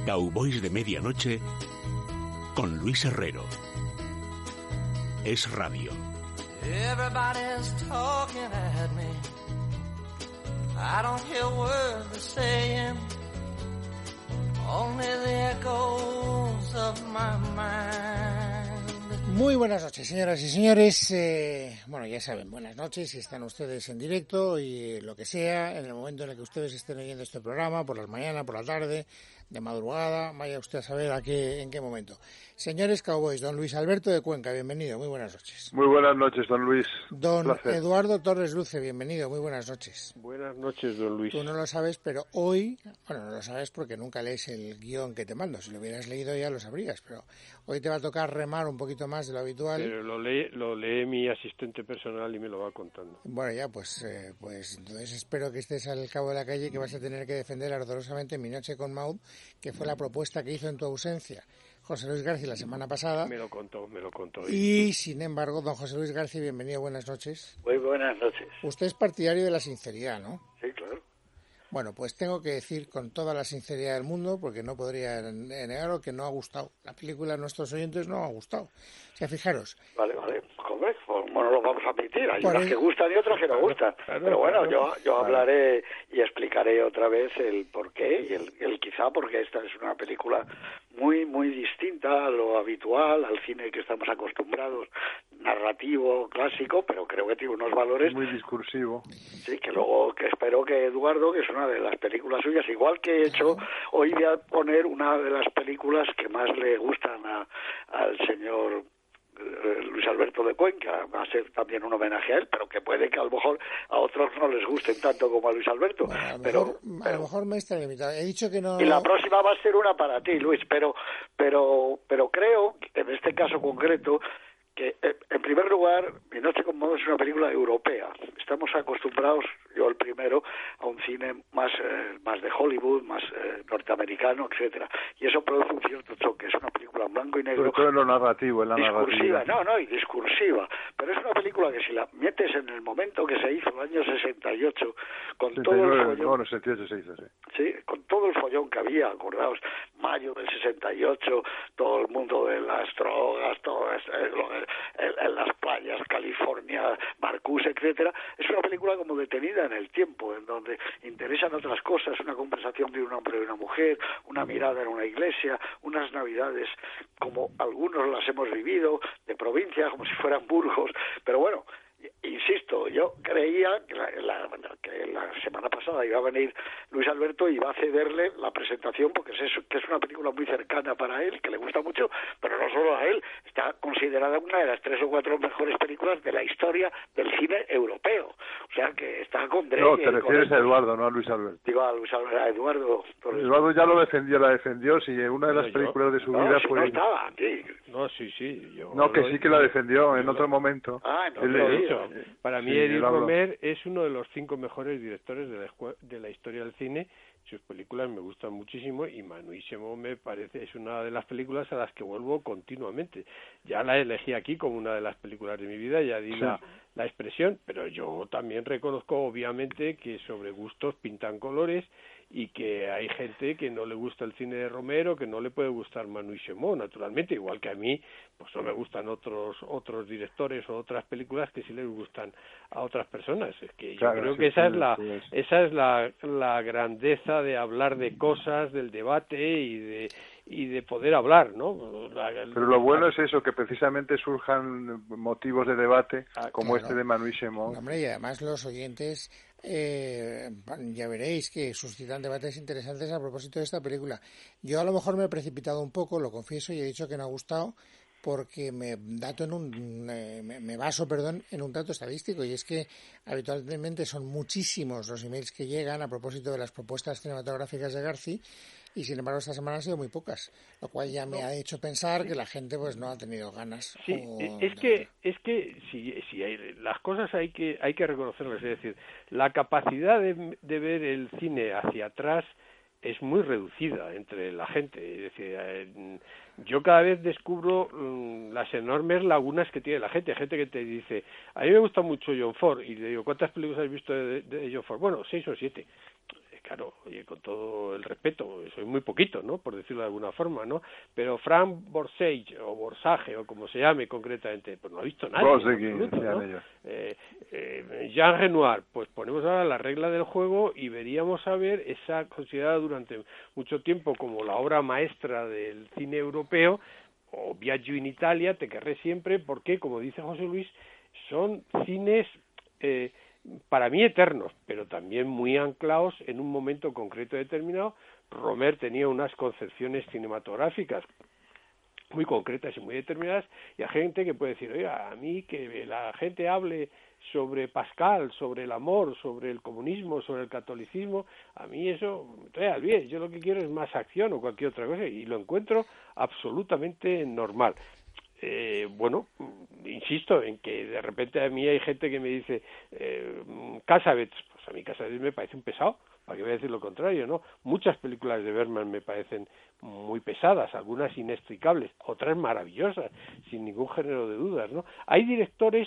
Cowboys de Medianoche con Luis Herrero. Es Radio. Everybody's talking at me. I don't hear words they're saying. Only the echoes of my mind. Muy buenas noches, señoras y señores. Bueno, ya saben, buenas noches si están ustedes en directo y lo que sea, en el momento en el que ustedes estén oyendo este programa, por las mañanas, por la tarde, de madrugada, vaya usted a saber en qué momento. Señores Cowboys, don Luis Alberto de Cuenca, bienvenido, muy buenas noches. Muy buenas noches, don Luis. Don Eduardo Torres Luce, bienvenido, muy buenas noches. Buenas noches, don Luis. Tú no lo sabes, pero hoy, bueno, no lo sabes porque nunca lees el guión que te mando, si lo huvieras leído ya lo sabrías, pero hoy te va a tocar remar un poquito más de lo habitual. Pero lo lee mi asistente personal y me lo va contando. Bueno, ya, pues entonces espero que estés al cabo de la calle, que vas a tener que defender ardorosamente Mi Noche con Maud, que fue la propuesta que hizo en tu ausencia José Luis García la semana pasada. Me lo contó. Y, sin embargo, don José Luis García, bienvenido, buenas noches. Muy buenas noches. Usted es partidario de la sinceridad, ¿no? Sí, claro. Bueno, pues tengo que decir con toda la sinceridad del mundo, porque no podría negarlo, que no ha gustado. La película a nuestros oyentes no ha gustado. O sea, fijaros. Vale. Joder, pues no lo vamos a admitir. Hay unas que gustan y otras que no gustan. Pero bueno, yo hablaré y explicaré otra vez el porqué y el quizá porque esta es una película muy, muy distinta a lo habitual, al cine que estamos acostumbrados, narrativo, clásico, pero creo que tiene unos valores... Muy discursivo. Sí, que espero que Eduardo, que es una de las películas suyas, igual que he hecho, hoy voy a poner una de las películas que más le gustan al señor Luis Alberto de Cuenca. Va a ser también un homenaje a él, pero que puede que a lo mejor a otros no les gusten tanto como a Luis Alberto. Bueno, a lo mejor me está limitado. He dicho que no... Y la próxima va a ser una para ti, Luis, pero creo, en este caso concreto, que en primer lugar, Mi Noche con Maud es una película europea. Estamos acostumbrados, yo el primero, a un cine más de Hollywood, más norteamericano, etcétera. Y eso produce un cierto choque. Es una película en blanco y negro. Sobre todo en lo narrativo, en la discursiva, narrativa. y discursiva. Pero es una película que si la metes en el momento que se hizo, el año 68, con 69, todo el follón... No, 68 se hizo, sí. Sí, con todo el follón que había, acordaos, mayo del 68, todo el mundo de las drogas, todo en las playas, California, Marcus, etcétera, es una película como detenida en el tiempo, en donde interesan otras cosas, una conversación de un hombre y una mujer, una mirada en una iglesia, unas navidades como algunos las hemos vivido, de provincia, como si fueran Burgos, pero bueno, insisto, yo creía que la semana pasada iba a venir Luis Alberto y iba a cederle la presentación porque es una película muy cercana para él, que le gusta mucho, pero no solo a él, está considerada una de las 3 o 4 mejores películas de la historia del cine europeo. O sea que está con Drake. No, te refieres a Eduardo, no a Luis Alberto. Digo a Luis Alberto, a Eduardo. Eduardo ya la defendió, si una de las películas de su vida fue... No estaba aquí. No, sí. Que sí que la defendió en otro momento. No lo he dicho. Para mí, Eric Romer es uno de los 5 mejores directores de la historia del cine. Sus películas me gustan muchísimo y Manu y Simón me parece es una de las películas a las que vuelvo continuamente. Ya la elegí aquí como una de las películas de mi vida, ya di la expresión, pero yo también reconozco obviamente que sobre gustos pintan colores y que hay gente que no le gusta el cine de Romero, que no le puede gustar Manu y Simón, naturalmente, igual que a mí, pues no me gustan otros directores o otras películas que sí les gustan a otras personas. Es que yo creo que esa es la grandeza de hablar de cosas, del debate y de poder hablar, ¿no? Pero lo bueno es eso, que precisamente surjan motivos de debate como este de Manu y Simón. Hombre, y además los oyentes ya veréis que suscitan debates interesantes a propósito de esta película. Yo a lo mejor me he precipitado un poco, lo confieso, y he dicho que no ha gustado porque me baso en un dato estadístico, y es que habitualmente son muchísimos los emails que llegan a propósito de las propuestas cinematográficas de García, y sin embargo esta semana han sido muy pocas, lo cual ya me ha hecho pensar que la gente pues no ha tenido ganas. Sí, es que si hay, las cosas hay que reconocerlas, es decir, la capacidad de ver el cine hacia atrás es muy reducida entre la gente. Es decir, yo cada vez descubro las enormes lagunas que tiene la gente que te dice, a mí me gusta mucho John Ford, y le digo, ¿cuántas películas has visto de John Ford? Bueno, 6 o 7. claro, oye, con todo el respeto, soy muy poquito, ¿no?, por decirlo de alguna forma, ¿no?, pero Frank Borzage, o Borzage, o como se llame concretamente, pues no ha visto nadie, absoluto, ¿no? Jean Renoir, pues ponemos ahora la regla del juego y veríamos a ver esa considerada durante mucho tiempo como la obra maestra del cine europeo, o Viaggio in Italia, Te querré siempre, porque, como dice José Luis, son cines para mí eternos, pero también muy anclados en un momento concreto determinado. Romer tenía unas concepciones cinematográficas muy concretas y muy determinadas, y hay gente que puede decir, oiga, a mí que la gente hable sobre Pascal, sobre el amor, sobre el comunismo, sobre el catolicismo, a mí eso me trae al bien. Yo lo que quiero es más acción o cualquier otra cosa, y lo encuentro absolutamente normal. Bueno, insisto en que de repente a mí hay gente que me dice Cassavetes, pues a mí Cassavetes me parece un pesado, para que voy a decir lo contrario, ¿no? Muchas películas de Bergman me parecen muy pesadas, algunas inextricables, otras maravillosas, sin ningún género de dudas, ¿no? Hay directores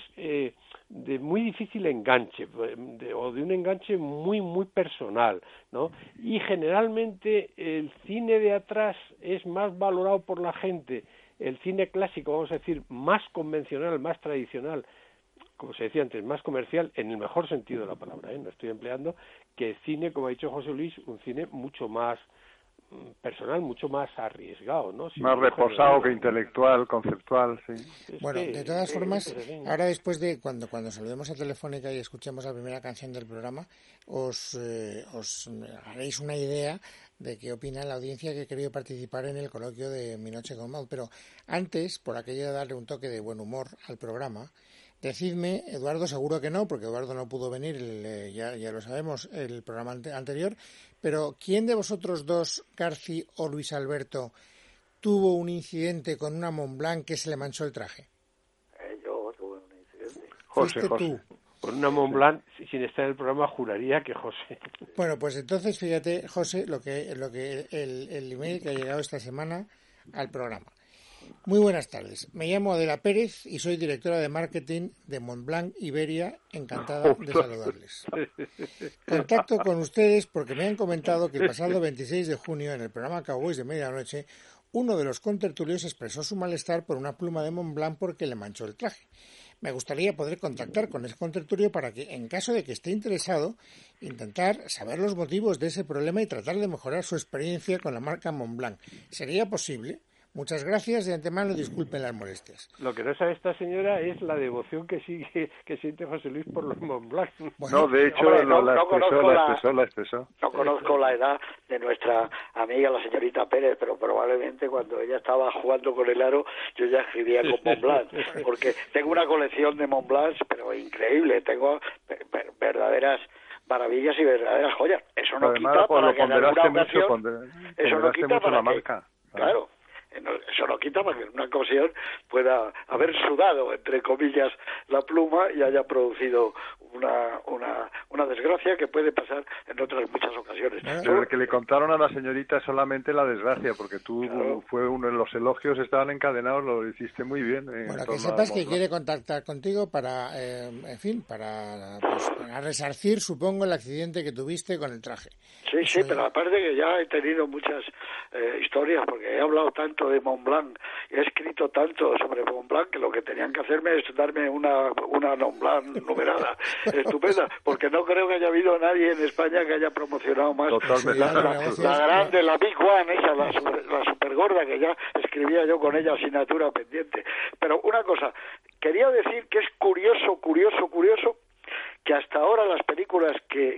de muy difícil enganche, o de un enganche muy, muy personal, ¿no? Y generalmente el cine de atrás es más valorado por la gente, el cine clásico, vamos a decir, más convencional, más tradicional, como se decía antes, más comercial, en el mejor sentido de la palabra, no estoy empleando, que el cine, como ha dicho José Luis, un cine mucho más personal, mucho más arriesgado, ¿no? Más reposado que intelectual, conceptual, sí. Bueno, de todas formas, ahora después de cuando saludemos a Telefónica y escuchemos la primera canción del programa, os haréis una idea de qué opina la audiencia que ha querido participar en el coloquio de Mi Noche con Maud. Pero antes, por aquello de darle un toque de buen humor al programa, decidme, Eduardo seguro que no, porque Eduardo no pudo venir, ya lo sabemos, el programa anterior, pero ¿quién de vosotros dos, Garci o Luis Alberto, tuvo un incidente con una Montblanc que se le manchó el traje? Yo tuve un incidente. José. Tú. Con una Montblanc, sin estar en el programa, juraría que José. Bueno, pues entonces, fíjate, José, lo que el email que ha llegado esta semana al programa. Muy buenas tardes. Me llamo Adela Pérez y soy directora de marketing de Montblanc Iberia. Encantada de saludarles. Contacto con ustedes porque me han comentado que el pasado 26 de junio, en el programa Cowboys de Medianoche, uno de los contertulios expresó su malestar por una pluma de Montblanc porque le manchó el traje. Me gustaría poder contactar con ese contertulio para que, en caso de que esté interesado, intentar saber los motivos de ese problema y tratar de mejorar su experiencia con la marca Montblanc. ¿Sería posible? Muchas gracias, de antemano disculpen las molestias. Lo que no sabe esta señora es la devoción que siente José Luis por los Montblanc. Bueno, no, de hecho, la expresó. No conozco la edad de nuestra amiga, la señorita Pérez, pero probablemente cuando ella estaba jugando con el aro, yo ya escribía con Montblanc, porque tengo una colección de Montblanc, pero increíble, tengo verdaderas maravillas y verdaderas joyas. Eso no quita para que en alguna ocasión... Eso no quita para que... Claro. Eso no quita para que en una ocasión pueda haber sudado, entre comillas, la pluma y haya producido una desgracia que puede pasar en otras muchas ocasiones. Pero el que le contaron a la señorita solamente la desgracia, porque tú, claro, fue uno de los elogios, estaban encadenados, lo hiciste muy bien. Bueno, que sepas que quiere contactar contigo para, para resarcir, supongo, el accidente que tuviste con el traje. Sí, pero aparte que ya he tenido muchas historias, porque he hablado tanto de Montblanc, he escrito tanto sobre Montblanc, que lo que tenían que hacerme es darme una Montblanc numerada estupenda, porque no creo que haya habido nadie en España que haya promocionado más la grande, la Big One, esa, la super gorda, que ya escribía yo con ella asignatura pendiente. Pero una cosa, quería decir que es curioso que hasta ahora las películas que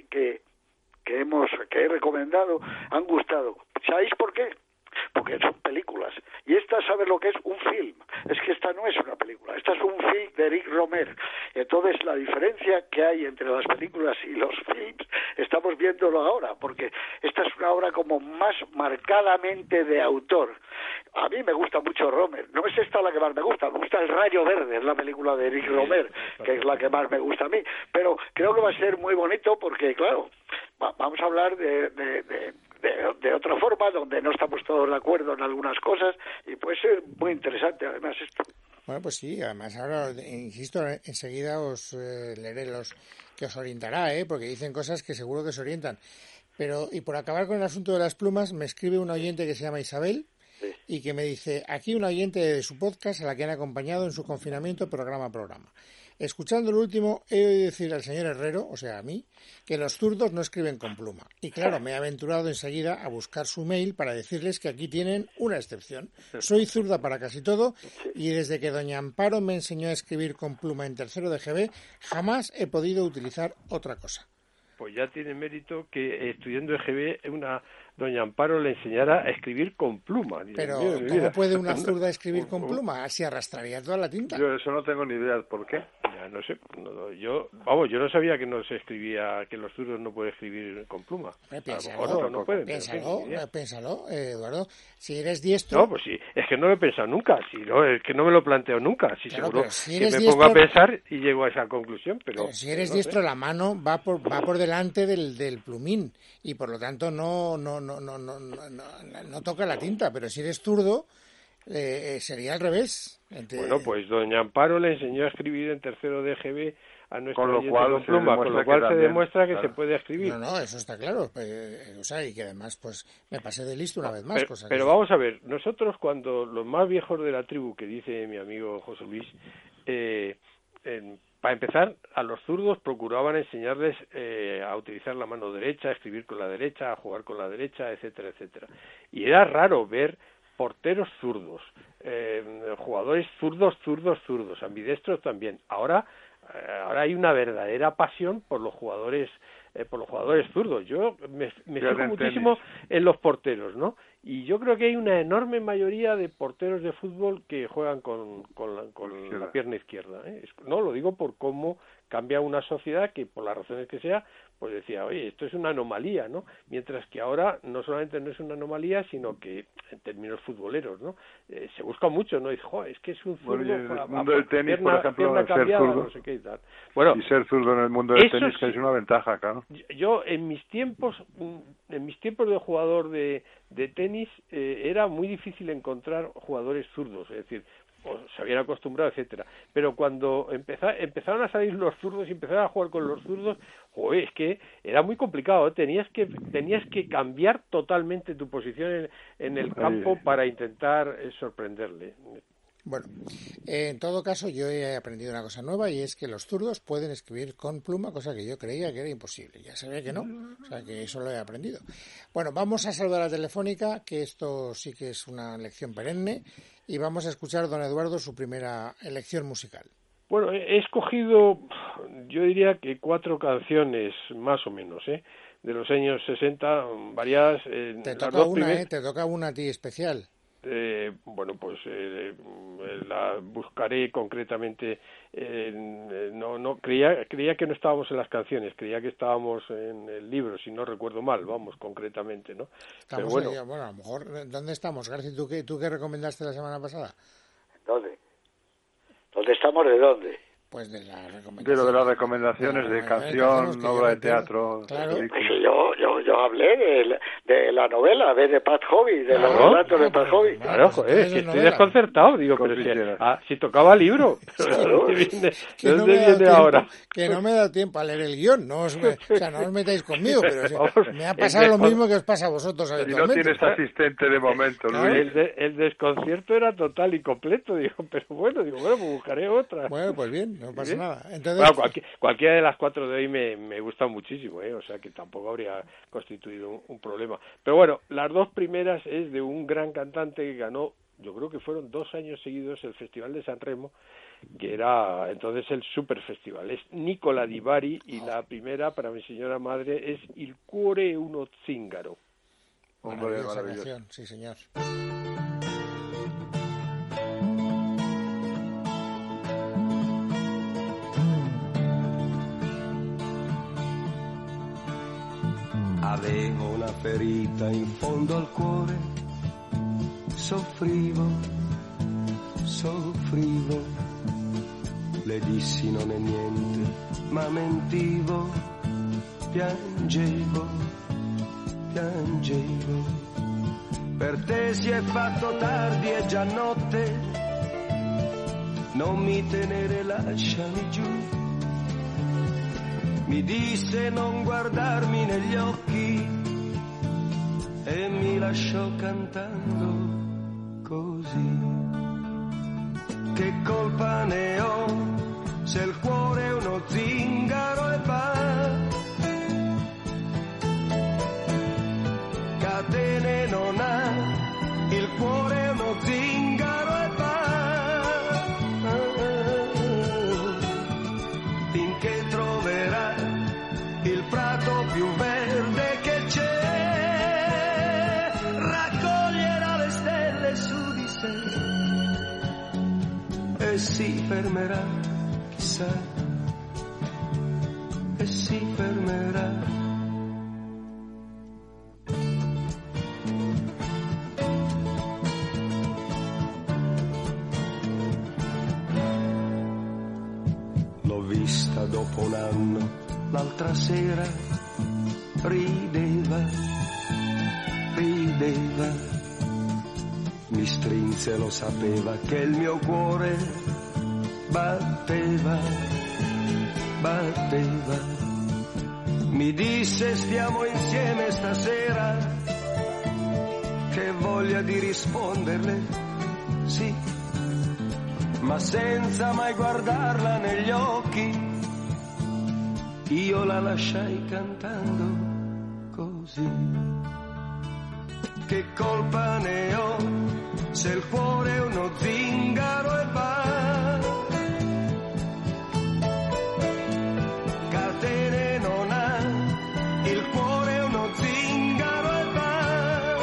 he recomendado han gustado. ¿Sabéis por qué? Porque son películas. Y esta, ¿sabes lo que es? Un film. Es que esta no es una película. Esta es un film de Eric Romer. Entonces, la diferencia que hay entre las películas y los films, estamos viéndolo ahora, porque esta es una obra como más marcadamente de autor. A mí me gusta mucho Romer. No es esta la que más me gusta El Rayo Verde, es la película de Eric Romer, que es la que más me gusta a mí. Pero creo que va a ser muy bonito porque, claro, vamos a hablar de otra forma, donde no estamos todos de acuerdo en algunas cosas, y puede ser muy interesante además esto. Bueno, pues sí, además ahora, insisto, enseguida os leeré los que os orientará, porque dicen cosas que seguro que os orientan. Pero, y por acabar con el asunto de las plumas, me escribe un oyente que se llama Isabel y que me dice, aquí un oyente de su podcast a la que han acompañado en su confinamiento programa a programa. Escuchando el último, he oído decir al señor Herrero, o sea, a mí, que los zurdos no escriben con pluma. Y claro, me he aventurado enseguida a buscar su mail para decirles que aquí tienen una excepción. Soy zurda para casi todo y desde que doña Amparo me enseñó a escribir con pluma en tercero de GB, jamás he podido utilizar otra cosa. Pues ya tiene mérito que estudiando EGB una doña Amparo le enseñara a escriir con pluma. Pero, ¿cómo puede una zurda escribir con pluma? Así arrastraría toda la tinta. Yo eso no tengo ni idea. ¿Por qué? Ya no sé. Yo no sabía que no se escribía, que los zurdos no pueden escribir con pluma. Piénsalo, no pueden, piénsalo, Eduardo. Si eres diestro... No, pues sí, es que no lo he pensado nunca. Si no, es que no me lo planteo nunca. Si claro, seguro si que me diestro, pongo a pensar y llego a esa conclusión. Pero si eres no diestro, sé. la mano va por delante del plumín y por lo tanto no toca la tinta, pero si eres zurdo sería al revés. Bueno, pues doña Amparo le enseñó a escribir en tercero de EGB a nuestro con lo cual se demuestra que claro, se puede escribir. No, eso está claro. O sea, y que además pues me pasé de listo una vez más. Pero vamos a ver, nosotros cuando los más viejos de la tribu, que dice mi amigo José Luis, para empezar, a los zurdos procuraban enseñarles a utilizar la mano derecha, a escribir con la derecha, a jugar con la derecha, etcétera, etcétera. Y era raro ver porteros zurdos, jugadores zurdos, ambidestros también. Ahora hay una verdadera pasión por los jugadores zurdos. Yo me fijo muchísimo en los porteros, ¿no? Y yo creo que hay una enorme mayoría de porteros de fútbol que juegan con la pierna izquierda, ¿eh? No, lo digo por cómo cambia una sociedad que, por las razones que sea, pues decía, oye, esto es una anomalía, ¿no? Mientras que ahora no solamente no es una anomalía, sino que en términos futboleros, ¿no? Se busca mucho, ¿no? Dice, es que es un zurdo, el mundo del tenis, por ejemplo, ser zurdo, no sé qué y tal. Bueno, y ser zurdo en el mundo del tenis sí, que es una ventaja, claro. Yo en mis tiempos de jugador de tenis era muy difícil encontrar jugadores zurdos, es decir, se habían acostumbrado, etcétera. Pero cuando empezaron a salir los zurdos y empezaron a jugar con los zurdos, es que era muy complicado, ¿eh? Tenías que cambiar totalmente tu posición en el campo para intentar sorprenderle. Bueno, en todo caso yo he aprendido una cosa nueva y es que los zurdos pueden escribir con pluma, cosa que yo creía que era imposible. Ya sabía que no, o sea que eso lo he aprendido. Bueno, vamos a saludar a la telefónica, que esto sí que es una lección perenne, y vamos a escuchar, don Eduardo, su primera elección musical. Bueno, he escogido, yo diría que 4 canciones más o menos, de los años 60, variadas. Te toca una a ti especial. Bueno, pues la buscaré concretamente. No creía que no estábamos en las canciones, creía que estábamos en el libro, si no recuerdo mal, vamos, concretamente, ¿no? Pero bueno, a lo mejor, ¿dónde estamos, García? ¿Tú qué recomendaste la semana pasada? ¿Dónde estamos? ¿De dónde? Pues de las recomendaciones de canción, obra de teatro. Claro. Yo hablé de la novela, de Pat Hobby, de los relatos de Pat Hobby. Claro, es que estoy desconcertado, digo, pero si tocaba libro. Que no me viene ahora? Que no me da tiempo a leer el guión, no os metáis conmigo, pero me ha pasado lo mismo que os pasa a vosotros habitualmente. Y no tienes asistente de momento, claro. Luis. El desconcierto era total y completo, pues buscaré otra. Bueno, pues bien, no pasa nada. Entonces, bueno, cualquiera de las 4 de hoy me gusta muchísimo, o sea que tampoco habría constituido un problema. Pero bueno, las 2 primeras es de un gran cantante que ganó, yo creo que fueron 2 años seguidos, el Festival de San Remo, que era entonces el Super Festival. Es Nicola Di Bari y la primera, para mi señora madre, es Il cuore uno zingaro. Hombre, maravilloso. Sí, señor. Avevo una ferita in fondo al cuore, soffrivo, le dissi non è niente, ma mentivo, piangevo, per te si è fatto tardi, è già notte, non mi tenere, lasciami giù. Mi disse non guardarmi negli occhi, e mi lasciò cantando così. Che colpa ne ho se il cuore è uno zingaro e va, catene non ha, il cuore è uno zingaro e va, finché troverà il prato più verde che c'è, raccoglierà le stelle su di sé e si fermerà, chissà, e si fermerà. L'ho vista dopo un anno, l'altra sera, rideva, mi strinse, lo sapeva che il mio cuore batteva, mi disse stiamo insieme stasera, che voglia di risponderle, sì, ma senza mai guardarla negli occhi, io la lasciai cantando così. Che colpa ne ho se il cuore è uno zingaro e va, catene non ha, il cuore è uno zingaro e va,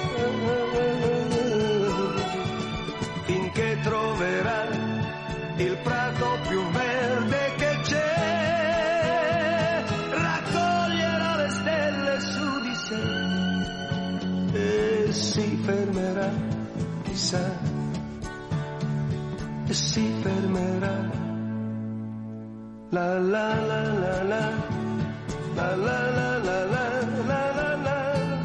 finché troverà il prato più verde che c'è, raccoglierà le stelle su di sé e si fermerà, chissà, e si fermerà. La la la la la, la la la la la la la la.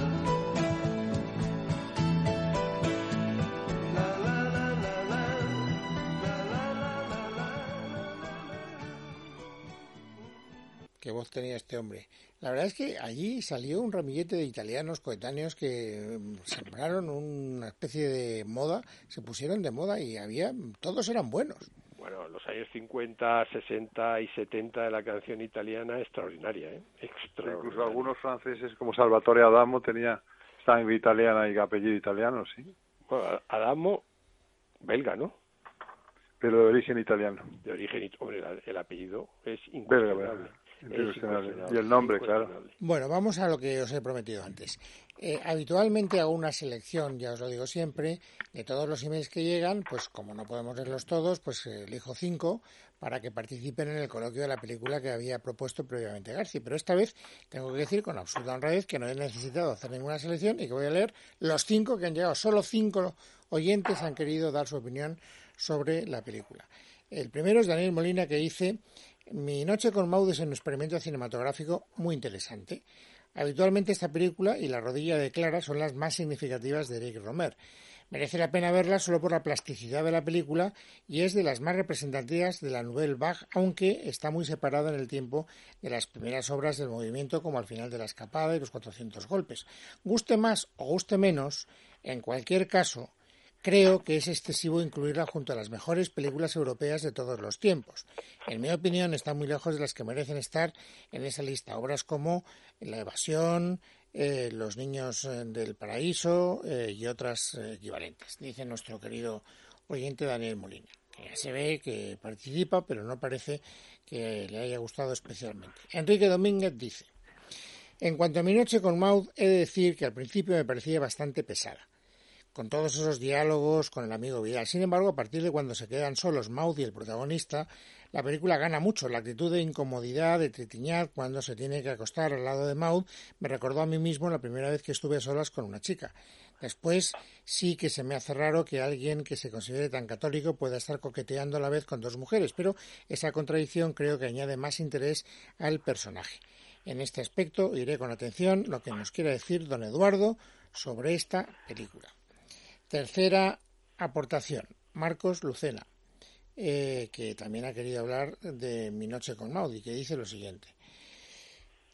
Qué voz tenía este hombre. La verdad es que allí salió un ramillete de italianos coetáneos que sembraron una especie de moda, se pusieron de moda y todos eran buenos. Bueno, los años 50, 60 y 70 de la canción italiana, extraordinaria, ¿eh? Extraordinaria. Incluso algunos franceses como Salvatore Adamo tenía sangre italiana y apellido italiano, sí. Bueno, Adamo, belga, ¿no? Pero de origen italiano. De origen, hombre, el apellido es incuestionable. Y el nombre, claro. Bueno, vamos a lo que os he prometido antes. Habitualmente hago una selección, ya os lo digo siempre, de todos los emails que llegan, pues como no podemos leerlos todos, pues elijo 5 para que participen en el coloquio de la película que había propuesto previamente Garci. Pero esta vez tengo que decir con absoluta honradez que no he necesitado hacer ninguna selección y que voy a leer los 5 que han llegado. Solo 5 oyentes han querido dar su opinión sobre la película. El primero es Daniel Molina, que dice: mi noche con Maud es un experimento cinematográfico muy interesante. Habitualmente esta película y La rodilla de Clara son las más significativas de Eric Rohmer. Merece la pena verla solo por la plasticidad de la película y es de las más representativas de la Nouvelle Vague, aunque está muy separada en el tiempo de las primeras obras del movimiento, como Al final de la escapada y Los 400 golpes. Guste más o guste menos, en cualquier caso, creo que es excesivo incluirla junto a las mejores películas europeas de todos los tiempos. En mi opinión, está muy lejos de las que merecen estar en esa lista. Obras como La evasión, Los niños del paraíso y otras equivalentes, dice nuestro querido oyente Daniel Molina, que ya se ve que participa, pero no parece que le haya gustado especialmente. Enrique Domínguez dice: en cuanto a mi noche con Maud, he de decir que al principio me parecía bastante pesada, con todos esos diálogos con el amigo Vidal. Sin embargo, a partir de cuando se quedan solos Maud y el protagonista, la película gana mucho. La actitud de incomodidad de Trintignant cuando se tiene que acostar al lado de Maud me recordó a mí mismo la primera vez que estuve a solas con una chica. Después sí que se me hace raro que alguien que se considere tan católico pueda estar coqueteando a la vez con dos mujeres, pero esa contradicción creo que añade más interés al personaje. En este aspecto iré con atención lo que nos quiera decir don Eduardo sobre esta película. Tercera aportación, Marcos Lucena, que también ha querido hablar de Mi noche con Maud y que dice lo siguiente: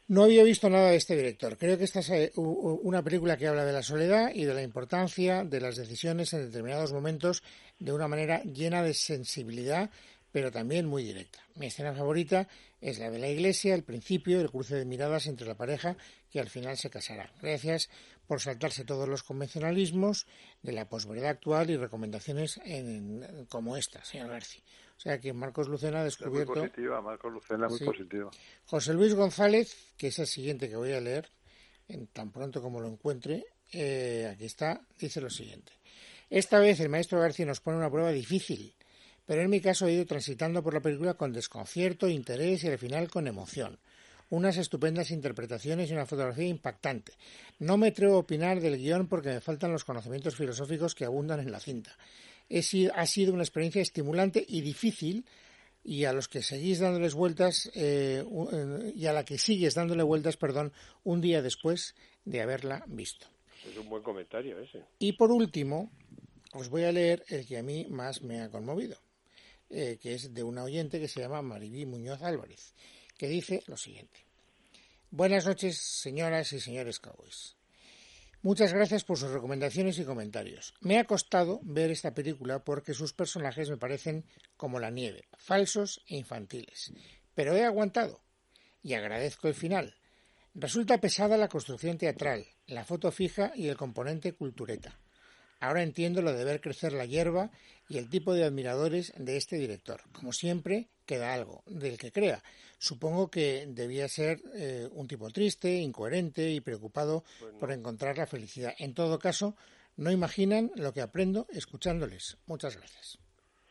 No había visto nada de este director. Creo que esta es una película que habla de la soledad y de la importancia de las decisiones en determinados momentos de una manera llena de sensibilidad, pero también muy directa. Mi escena favorita es la de la iglesia, el principio, el cruce de miradas entre la pareja que al final se casará. Gracias por saltarse todos los convencionalismos de la posverdad actual y recomendaciones como esta, señor García. O sea que Marcos Lucena ha descubierto... Muy positiva, Marcos Lucena, muy positiva. José Luis González, que es el siguiente que voy a leer, tan pronto como lo encuentre, aquí está, dice lo siguiente. Esta vez el maestro García nos pone una prueba difícil, pero en mi caso he ido transitando por la película con desconcierto, interés y al final con emoción. Unas estupendas interpretaciones y una fotografía impactante. No me atrevo a opinar del guión porque me faltan los conocimientos filosóficos que abundan en la cinta. Ha sido una experiencia estimulante y difícil, y a los que seguís dándoles vueltas y a la que sigues dándole vueltas, un día después de haberla visto. Es un buen comentario ese. Y por último, os voy a leer el que a mí más me ha conmovido, que es de una oyente que se llama Maribí Muñoz Álvarez, que dice lo siguiente. Buenas noches, señoras y señores cowboys. Muchas gracias por sus recomendaciones y comentarios. Me ha costado ver esta película porque sus personajes me parecen como la nieve, falsos e infantiles. Pero he aguantado y agradezco el final. Resulta pesada la construcción teatral, la foto fija y el componente cultureta. Ahora entiendo lo de ver crecer la hierba y el tipo de admiradores de este director. Como siempre, queda algo del que crea. Supongo que debía ser un tipo triste, incoherente y preocupado por encontrar la felicidad. En todo caso, no imaginan lo que aprendo escuchándoles. Muchas gracias.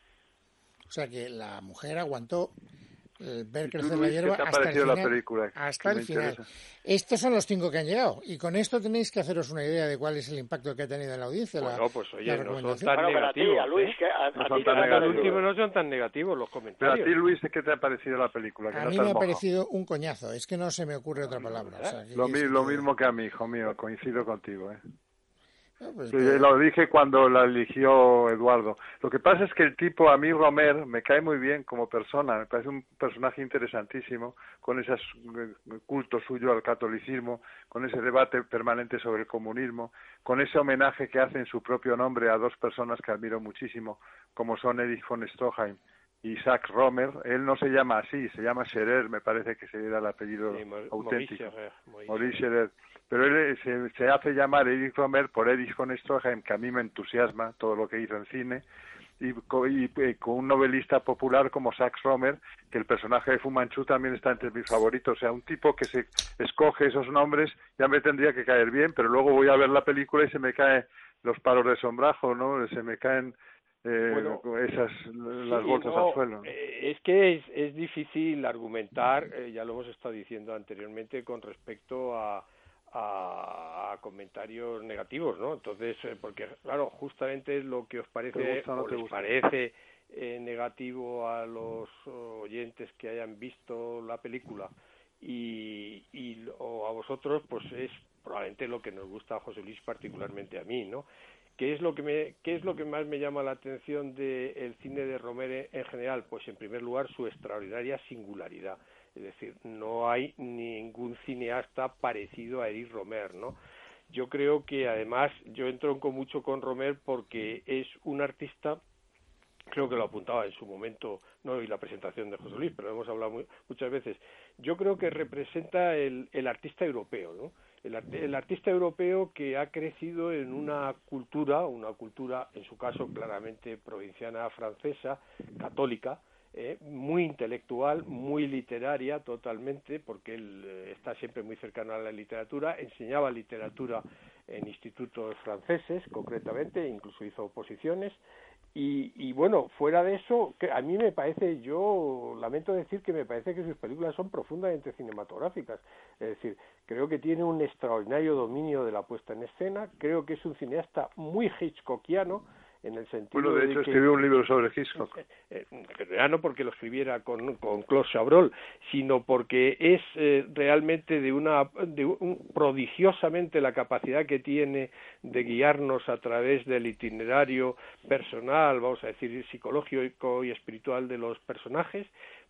O sea que la mujer aguantó ver crecer la hierba hasta el final. La película? Hasta el final. Estos son los 5 que han llegado. Y con esto tenéis que haceros una idea de cuál es el impacto que ha tenido en la audiencia. Bueno, pues oye, no son tan negativos. Los últimos no son tan negativos los comentarios. Pero a ti, Luis, ¿qué te ha parecido la película? A mí me ha parecido un coñazo. Es que no se me ocurre otra palabra. O sea, lo mismo que a mí, hijo mío. Coincido contigo, No, pues Lo dije cuando la eligió Eduardo. Lo que pasa es que el tipo, a mí Romer, me cae muy bien como persona. Me parece un personaje interesantísimo, con ese culto suyo al catolicismo, con ese debate permanente sobre el comunismo, con ese homenaje que hace en su propio nombre a dos personas que admiro muchísimo, como son Erich von Stroheim y Isaac Romer. Él no se llama así, se llama Scherer, me parece que sería el apellido auténtico. Maurice Scherer. Pero él se hace llamar Erich Romer por Erich von Stroheim, que a mí me entusiasma todo lo que hizo en cine, y con un novelista popular como Sax Romer, que el personaje de Fu Manchu también está entre mis favoritos. O sea, un tipo que se escoge esos nombres ya me tendría que caer bien, pero luego voy a ver la película y se me caen los palos de sombrajo, ¿no? Se me caen las bolsas al suelo. Es que es difícil argumentar, ya lo hemos estado diciendo anteriormente, con respecto a comentarios negativos, ¿no? Entonces, porque claro, justamente es lo que os parece o les parece negativo a los oyentes que hayan visto la película o a vosotros, pues es probablemente lo que nos gusta a José Luis, particularmente a mí, ¿no? ¿Qué es lo que más me llama la atención del cine de Romer en general? Pues en primer lugar su extraordinaria singularidad. Es decir, no hay ningún cineasta parecido a Erich Romer, ¿no? Yo creo que además yo entronco mucho con Romer porque es un artista, creo que lo apuntaba en su momento, no oí la presentación de José Luis, pero hemos hablado muchas veces. Yo creo que representa el artista europeo, ¿no? El artista europeo que ha crecido en una cultura en su caso claramente provinciana francesa, católica, muy intelectual, muy literaria totalmente, porque él está siempre muy cercano a la literatura, enseñaba literatura en institutos franceses concretamente, incluso hizo oposiciones, y bueno, fuera de eso, que a mí me parece, yo lamento decir que me parece que sus películas son profundamente cinematográficas, es decir, creo que tiene un extraordinario dominio de la puesta en escena, creo que es un cineasta muy hitchcockiano, en el sentido de hecho escribió un libro sobre Hitchcock. Ya no porque lo escribiera con Claude Chabrol, sino porque es realmente prodigiosamente la capacidad que tiene de guiarnos a través del itinerario personal, vamos a decir, psicológico y espiritual de los personajes,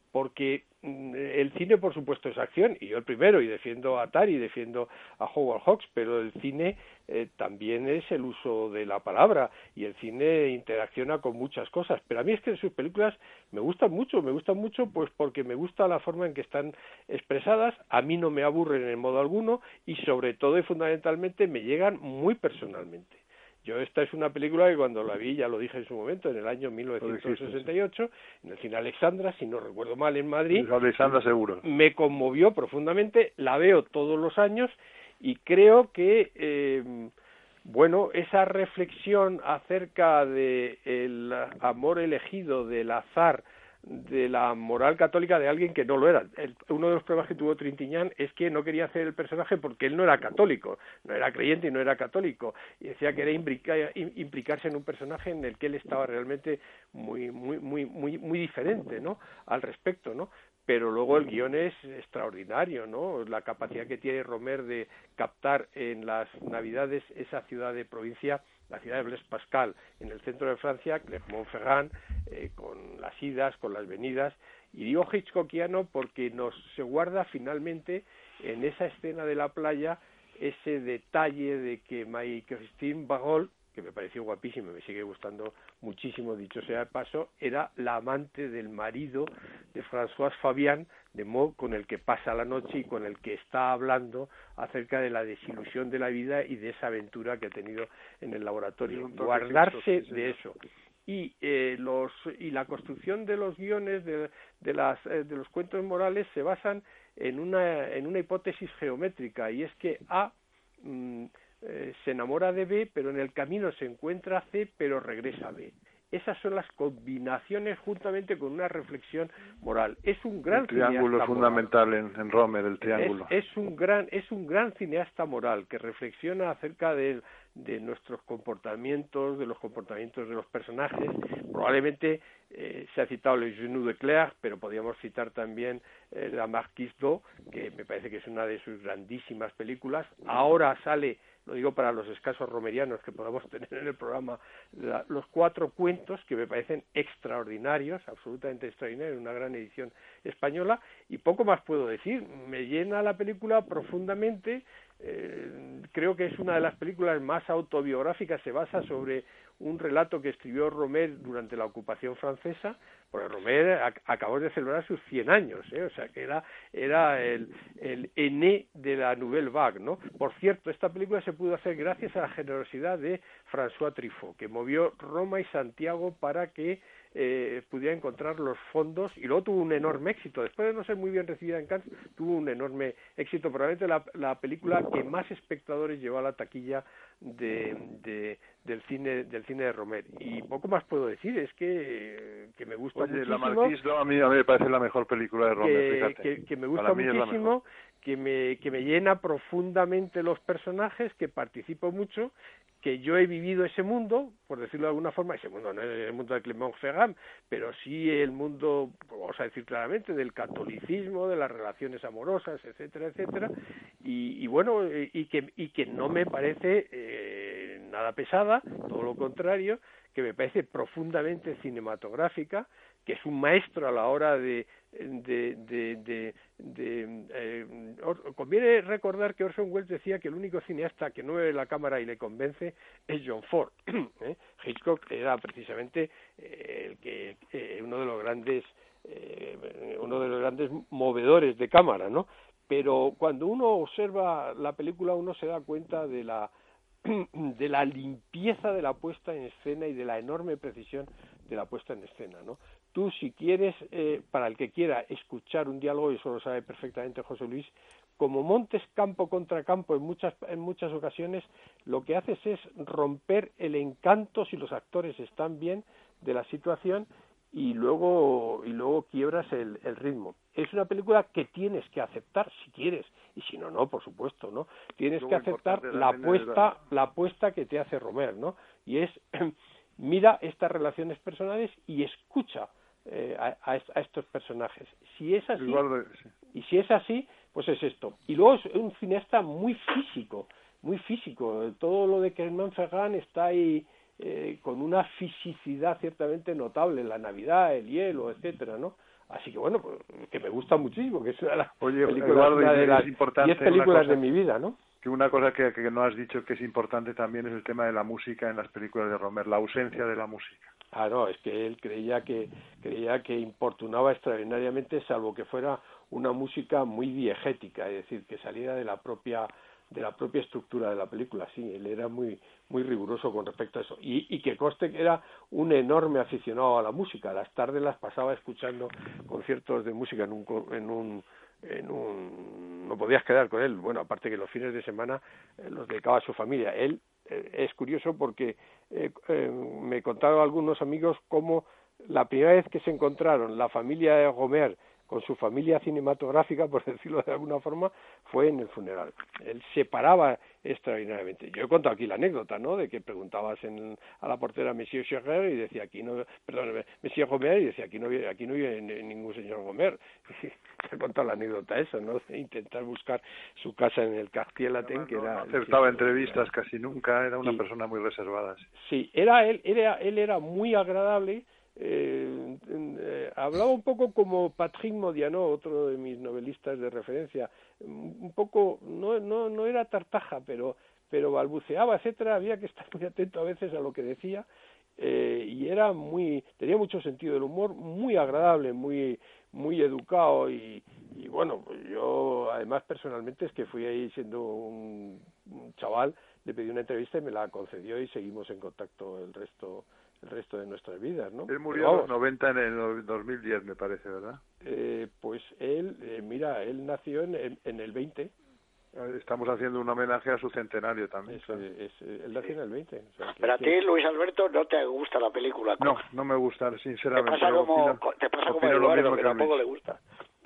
porque el cine, por supuesto, es acción, y yo el primero, y defiendo a Atari, defiendo a Howard Hawks, pero el cine también es el uso de la palabra, y el cine interacciona con muchas cosas, pero a mí es que sus películas me gustan mucho pues porque me gusta la forma en que están expresadas, a mí no me aburren en modo alguno, y sobre todo y fundamentalmente me llegan muy personalmente. Yo esta es una película que cuando la vi, ya lo dije en su momento, en el año 1968, en el cine Alexandra, si no recuerdo mal, en Madrid. Alexandra seguro. Me conmovió profundamente, la veo todos los años y creo que, esa reflexión acerca del amor elegido, del azar, de la moral católica de alguien que no lo era. Uno de los problemas que tuvo Trintignant es que no quería hacer el personaje porque él no era católico, no era creyente y no era católico, y decía que era implicarse en un personaje en el que él estaba realmente muy diferente, ¿no?, al respecto, ¿no? Pero luego el guión es extraordinario, ¿no? La capacidad que tiene Romer de captar en las Navidades esa ciudad de provincia, la ciudad de Blaise Pascal, en el centro de Francia, Clermont-Ferrand, con las idas, con las venidas, y digo hitchcockiano porque se guarda finalmente en esa escena de la playa ese detalle de que Marie-Christine Barrault, que me pareció guapísimo, me sigue gustando muchísimo, dicho sea de paso, era la amante del marido de François Fabian, de modo con el que pasa la noche y con el que está hablando acerca de la desilusión de la vida y de esa aventura que ha tenido en el laboratorio. Guardarse de eso. Y la construcción de los guiones de los cuentos morales se basan en una hipótesis geométrica, y es que A se enamora de B, pero en el camino se encuentra C, pero regresa a B. Esas son las combinaciones juntamente con una reflexión moral. Es un gran el triángulo es fundamental en Romer, el triángulo. Es un gran cineasta moral que reflexiona acerca de nuestros comportamientos, de los comportamientos de los personajes. Probablemente se ha citado Le Genou de Claire, pero podríamos citar también La Marquise d'O, que me parece que es una de sus grandísimas películas. Ahora sale, lo digo para los escasos romerianos que podamos tener en el programa, los 4 cuentos, que me parecen extraordinarios, absolutamente extraordinarios, una gran edición española, y poco más puedo decir. Me llena la película profundamente. Creo que es una de las películas más autobiográficas, se basa sobre un relato que escribió Romer durante la ocupación francesa, porque Romer acabó de celebrar sus 100 años, o sea que era el aîné de la Nouvelle Vague, ¿no? Por cierto, esta película se pudo hacer gracias a la generosidad de François Truffaut, que movió Roma y Santiago para que pudiera encontrar los fondos, y luego tuvo un enorme éxito. Después de no ser muy bien recibida en Cannes, tuvo un enorme éxito, probablemente la película que más espectadores llevó a la taquilla del cine de Romer. Y poco más puedo decir, es que me gusta muchísimo. La Marquise d'O a mí me parece la mejor película de Romer, fíjate. Que me gusta muchísimo, que me llena profundamente los personajes, que participo mucho, que yo he vivido ese mundo, por decirlo de alguna forma. Ese mundo no es el mundo de Clermont-Ferrand, pero sí el mundo, vamos a decir claramente, del catolicismo, de las relaciones amorosas, etcétera, etcétera, y que no me parece nada pesada, todo lo contrario, que me parece profundamente cinematográfica, que es un maestro a la hora conviene recordar que Orson Welles decía que el único cineasta que no ve la cámara y le convence es John Ford. Hitchcock era precisamente uno de los grandes movedores de cámara, ¿no? Pero cuando uno observa la película, uno se da cuenta de la limpieza de la puesta en escena y de la enorme precisión de la puesta en escena, ¿no? Tú, si quieres, para el que quiera escuchar un diálogo, y eso lo sabe perfectamente José Luis, como montes campo contra campo en muchas ocasiones, lo que haces es romper el encanto, si los actores están bien, de la situación, y luego quiebras el ritmo. Es una película que tienes que aceptar si quieres, y si no, no, por supuesto, ¿no? Tienes que aceptar la apuesta que te hace Romer, ¿no? Y es mira estas relaciones personales y escucha a estos personajes. Si es así, pues es esto. Y luego es un cineasta muy físico. Todo lo de Clermont-Ferrand está ahí con una fisicidad ciertamente notable, la Navidad, el hielo, etcétera, ¿no? Así que bueno, pues, que me gusta muchísimo, que es una de las Eduardo, una de las es importante 10 películas de mi vida, ¿no? Que una cosa que no has dicho que es importante también es el tema de la música en las películas de Romer, la ausencia de la música. Ah, no, es que él creía que importunaba extraordinariamente, salvo que fuera una música muy diegética, es decir, que saliera de la propia estructura de la película. Sí, él era muy riguroso con respecto a eso, y que conste que era un enorme aficionado a la música. Las tardes las pasaba escuchando conciertos de música no podías quedar con él. Bueno, aparte que los fines de semana los dedicaba a su familia. Él es curioso porque me contaron algunos amigos cómo la primera vez que se encontraron la familia de Romer con su familia cinematográfica, por decirlo de alguna forma, fue en el funeral. Él se paraba extraordinariamente. Yo he contado aquí la anécdota, ¿no?, de que preguntabas a la portera Monsieur Scherrer y decía Monsieur Romer, y decía aquí no vive ningún señor Romer. He contado la anécdota esa, ¿no?, de intentar buscar su casa en el Quartier Latin, que era... No aceptaba entrevistas casi nunca, era una persona muy reservada. Sí, él era muy agradable. Hablaba un poco como Patrick Modiano, otro de mis novelistas de referencia, un poco, no era tartaja, pero balbuceaba, etcétera. Había que estar muy atento a veces a lo que decía, y tenía mucho sentido del humor, muy agradable, muy educado, y bueno, pues yo además personalmente es que fui ahí siendo un chaval, le pedí una entrevista y me la concedió, y seguimos en contacto el resto de nuestras vidas, ¿no? Él murió a los 90 en el 2010, me parece, ¿verdad? Pues él, él nació en el 20. Estamos haciendo un homenaje a su centenario también. Él nació en el 20. O sea, pero a ti, Luis Alberto, no te gusta la película. No me gusta, sinceramente. Te pasa como Eduardo, que tampoco le gusta.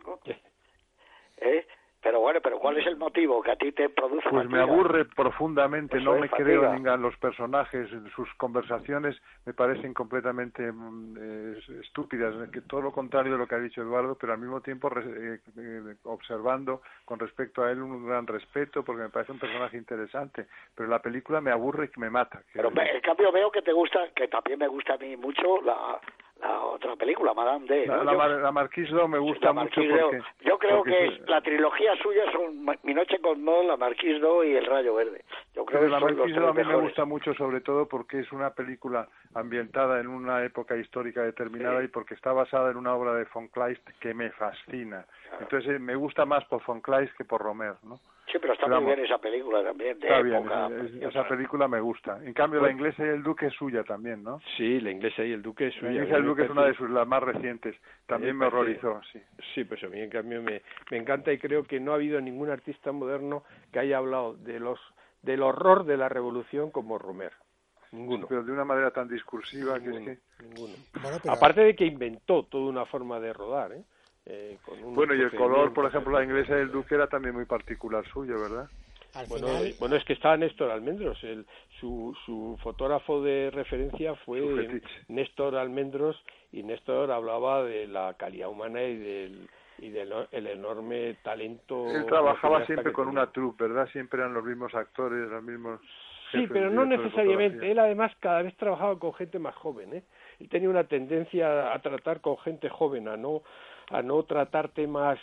Pero bueno, ¿cuál es el motivo que a ti te produce Pues fatiga? Me aburre profundamente, no me creo en los personajes, sus conversaciones me parecen completamente estúpidas, que todo lo contrario de lo que ha dicho Eduardo, pero al mismo tiempo observando con respecto a él un gran respeto, porque me parece un personaje interesante, pero la película me aburre y que me mata. Pero en cambio veo que te gusta, que también me gusta a mí mucho la otra película, Madame D. ¿no? La Marquise d'O me gusta mucho porque... Yo creo que la trilogía suya son Mi noche con Maud, La Marquise d'O y El rayo verde. Yo creo que la son Marquise los d'O a mí mejores. me gusta mucho, sobre todo porque es una película ambientada en una época histórica determinada, y porque está basada en una obra de von Kleist que me fascina. Entonces me gusta más por von Kleist que por Romer, ¿no? Sí, pero está muy bien esa película también, de está época. Bien, esa película me gusta. En cambio, La inglesa y el duque es suya también, ¿no? Sí, La inglesa y el duque es suya. La inglesa y el duque es una de las más recientes. También me horrorizó, sí. Sí, pues a mí en cambio me encanta, y creo que no ha habido ningún artista moderno que haya hablado del horror de la revolución como Romer. Ninguno. Pero de una manera tan discursiva ninguno. Bueno, pero... Aparte de que inventó toda una forma de rodar, Bueno, y el color, por ejemplo, La inglesa y el duque era también muy particular suyo, ¿verdad? Bueno, es que estaba Néstor Almendros, su fotógrafo de referencia fue Néstor Almendros, y Néstor hablaba de la calidad humana y del enorme talento. Él trabajaba siempre con una troupe, ¿verdad? Siempre eran los mismos actores, los mismos... Sí, pero no necesariamente. Él además cada vez trabajaba con gente más joven, Él tenía una tendencia a tratar con gente joven, a no tratar temas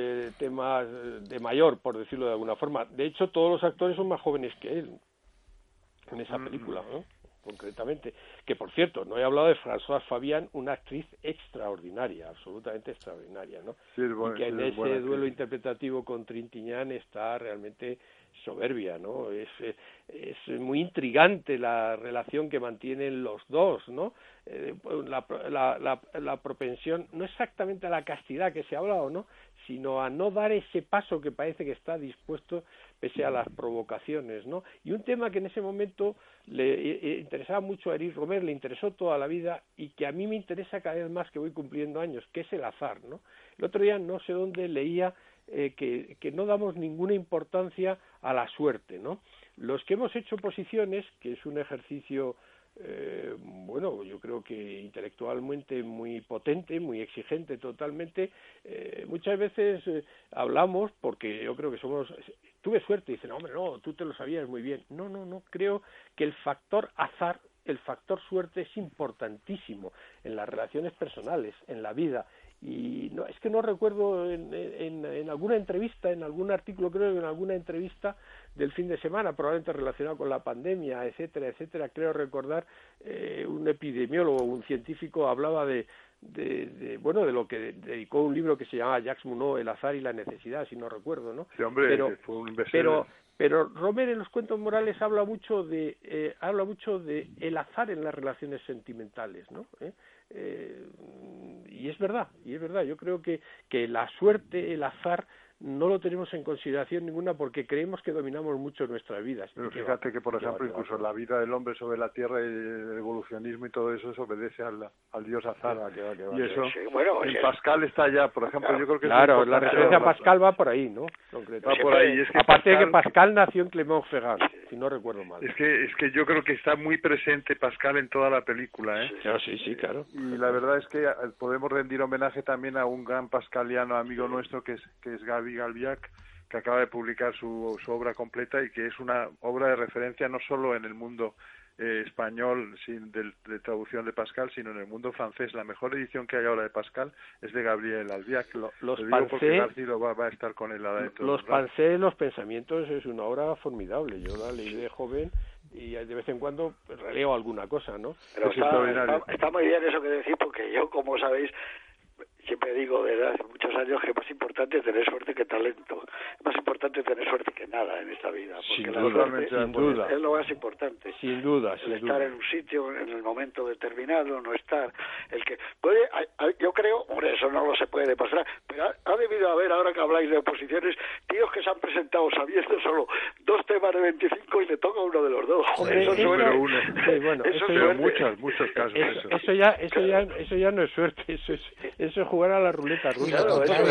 de mayor, por decirlo de alguna forma. De hecho, todos los actores son más jóvenes que él en esa película, ¿no? Concretamente. Que, por cierto, no he hablado de Françoise Fabian, una actriz extraordinaria, absolutamente extraordinaria, ¿no? Sí, y que en ese duelo interpretativo con Trintignant está realmente soberbia, ¿no? Es muy intrigante la relación que mantienen los dos, ¿no? La propensión, no exactamente a la castidad que se ha hablado, ¿no?, sino a no dar ese paso que parece que está dispuesto pese a las provocaciones, ¿no? Y un tema que en ese momento le interesaba mucho a Eric Romer, le interesó toda la vida, y que a mí me interesa cada vez más que voy cumpliendo años, que es el azar, ¿no? El otro día no sé dónde leía que no damos ninguna importancia a la suerte, ¿no? Los que hemos hecho posiciones, que es un ejercicio bueno, yo creo que intelectualmente muy potente, muy exigente totalmente, muchas veces hablamos, porque yo creo que tuve suerte, y dicen, hombre, no, tú te lo sabías muy bien. No, creo que el factor azar, el factor suerte es importantísimo en las relaciones personales, en la vida, y no, es que no recuerdo en alguna entrevista, en algún artículo, creo que en alguna entrevista del fin de semana, probablemente relacionado con la pandemia, etcétera, creo recordar un epidemiólogo, un científico hablaba de lo que dedicó un libro que se llamaba Jacques Monod, El azar y la necesidad, si no recuerdo, ¿no? Sí, hombre, fue un bestseller. Pero Romer en los cuentos morales habla mucho de el azar en las relaciones sentimentales, ¿no? Y es verdad, yo creo que la suerte, el azar, no lo tenemos en consideración ninguna porque creemos que dominamos mucho nuestras vidas. Pero fíjate que, por ejemplo, incluso la vida del hombre sobre la Tierra y el evolucionismo y todo eso obedece al dios azar. Y eso, en Pascal está ya, por ejemplo, yo creo que... Claro, la referencia a Pascal va por ahí, ¿no? Va por ahí. Es que aparte de que Pascal nació en Clermont-Ferrand, si no recuerdo mal. Es que yo creo que está muy presente Pascal en toda la película, ¿eh? Sí, claro. Y la verdad es que podemos rendir homenaje también a un gran pascaliano amigo nuestro que es Gaby Galviac, que acaba de publicar su obra completa y que es una obra de referencia no solo en el mundo español de traducción de Pascal, sino en el mundo francés. La mejor edición que hay ahora de Pascal es de Gabriel Albiac. Los va a estar con él adentro. Los Pansés, los pensamientos, es una obra formidable. Yo la leí de joven y de vez en cuando releo alguna cosa, ¿no? Pero está muy bien eso que decís, porque yo, como sabéis, siempre digo desde hace muchos años que es más importante tener suerte que talento. Es más importante tener suerte que nada en esta vida. Porque la suerte es lo más importante. Sin duda. Estar en un sitio en el momento determinado, no estar. El que puede, yo creo, hombre, eso no lo se puede demostrar, pero ha debido haber, ahora que habláis de oposiciones, tíos que se han presentado sabiendo solo 2 temas de 25 y le toca uno de los 2. Joder, eso suena. Sí, bueno, muchos casos. Eso ya no es suerte, eso es jugar a la ruleta rusa.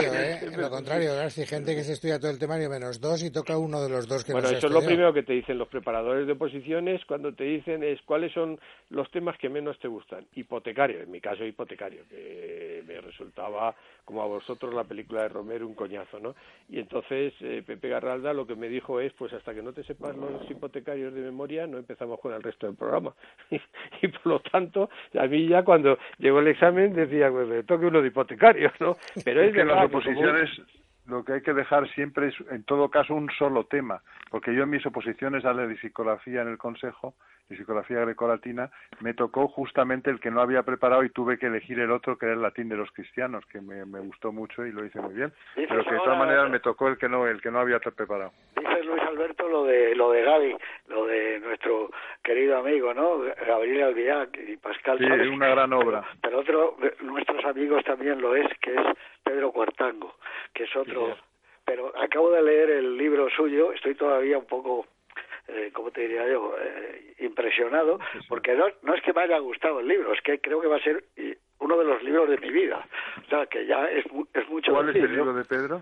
Lo contrario, García, hay gente que se estudia todo el temario menos 2 y toca uno de los 2 que no se ha estudiado. Eso es lo primero que te dicen los preparadores de oposiciones cuando te dicen cuáles son los temas que menos te gustan. Hipotecario, en mi caso hipotecario, que me resultaba, como a vosotros, la película de Romero un coñazo, ¿no? Y entonces Pepe Garralda lo que me dijo es, pues hasta que no te sepas los hipotecarios de memoria, no empezamos con el resto del programa. Y por lo tanto, a mí ya cuando llegó el examen decía, pues me toque uno de hipotecarios, ¿no? Pero es que en las oposiciones lo que hay que dejar siempre es, en todo caso, un solo tema, porque yo en mis oposiciones a la de psicología en el Consejo, de psicología grecolatina, me tocó justamente el que no había preparado y tuve que elegir el otro, que era el latín de los cristianos, que me gustó mucho y lo hice muy bien, pero que de todas maneras me tocó el que no había preparado. Dices, Luis Alberto, lo de Gaby, lo de nuestro querido amigo, ¿no? Gabriel Albiac y Pascal. Sí, es una gran obra. Pero otro, nuestros amigos también lo es, que es Pedro Cuartango, que es otro. Sí. Pero acabo de leer el libro suyo, estoy todavía un poco, ¿cómo te diría yo? Impresionado, porque no es que me haya gustado el libro, es que creo que va a ser uno de los libros de mi vida. O sea, que ya es mucho. ¿Cuál es el libro de Pedro?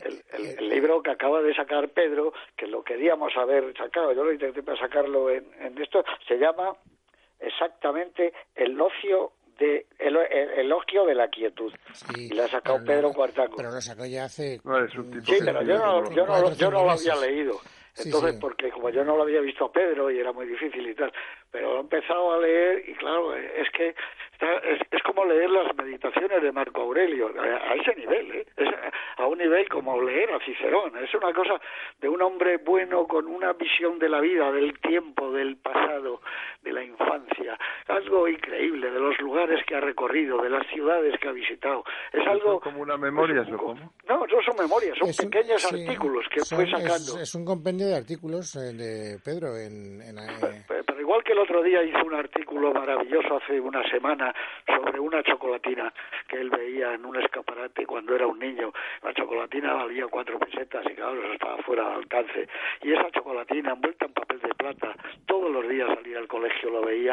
El libro que acaba de sacar Pedro, que lo queríamos haber sacado, yo lo intenté para sacarlo en esto, se llama exactamente El ocio de elogio de la quietud. Sí, y la ha sacado Pedro Cuartango. Pero lo sacó ya hace... No, es un tipo sí, pero yo no lo había leído. Entonces, sí. Porque como yo no lo había visto a Pedro y era muy difícil y tal, pero lo he empezado a leer y claro, es que es como leer las meditaciones de Marco Aurelio, a ese nivel, es a un nivel como leer a Cicerón. Es una cosa de un hombre bueno con una visión de la vida, del tiempo, del pasado, de la infancia, algo increíble, de los lugares que ha recorrido, de las ciudades que ha visitado. Es algo como una memoria, ¿cómo? No son memorias, son pequeños artículos que fue sacando. Es un compendio de artículos de Pedro Pero igual que el otro día hizo un artículo maravilloso hace una semana sobre una chocolatina que él veía en un escaparate cuando era un niño. La chocolatina valía 4 pesetas y claro, eso estaba fuera de alcance. Y esa chocolatina envuelta en papel de plata, todos los días salía al colegio, lo veía.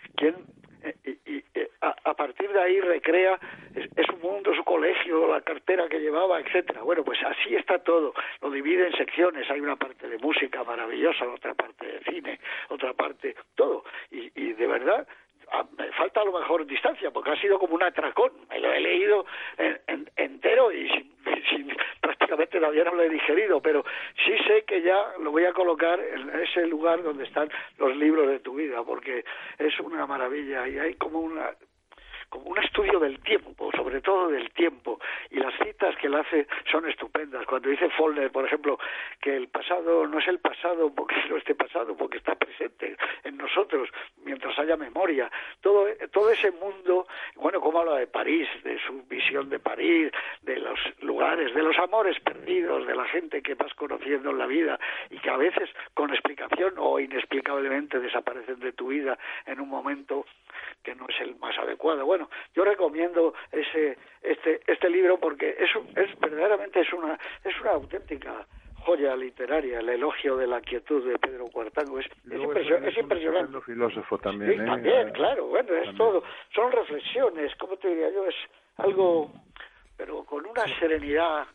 A partir de ahí recrea es un mundo, su colegio, la cartera que llevaba, etcétera. Bueno, pues así está todo. Lo divide en secciones. Hay una parte de música maravillosa, otra parte de cine, otra parte, todo. Y de verdad me falta a lo mejor distancia porque ha sido como un atracón. Me lo he leído entero y prácticamente todavía no lo he digerido, pero sí sé que ya lo voy a colocar en ese lugar donde están los libros de tu vida, porque es una maravilla y hay como como un estudio del tiempo, sobre todo del tiempo, y las citas que él hace son estupendas. Cuando dice Faulkner, por ejemplo, que el pasado no es el pasado porque no esté pasado, porque está presente en nosotros mientras haya memoria, todo ese mundo, bueno, como habla de París, de su visión de París, de los lugares, de los amores perdidos, de la gente que vas conociendo en la vida y que a veces con explicación o inexplicablemente desaparecen de tu vida en un momento que no es el más adecuado. Bueno, yo recomiendo este libro porque verdaderamente es una auténtica joya literaria, el elogio de la quietud de Pedro Cuartango. Es impresionante. Es filósofo también. Sí, también, claro, bueno, es también. Todo. Son reflexiones, ¿cómo te diría yo? Es algo, pero con una serenidad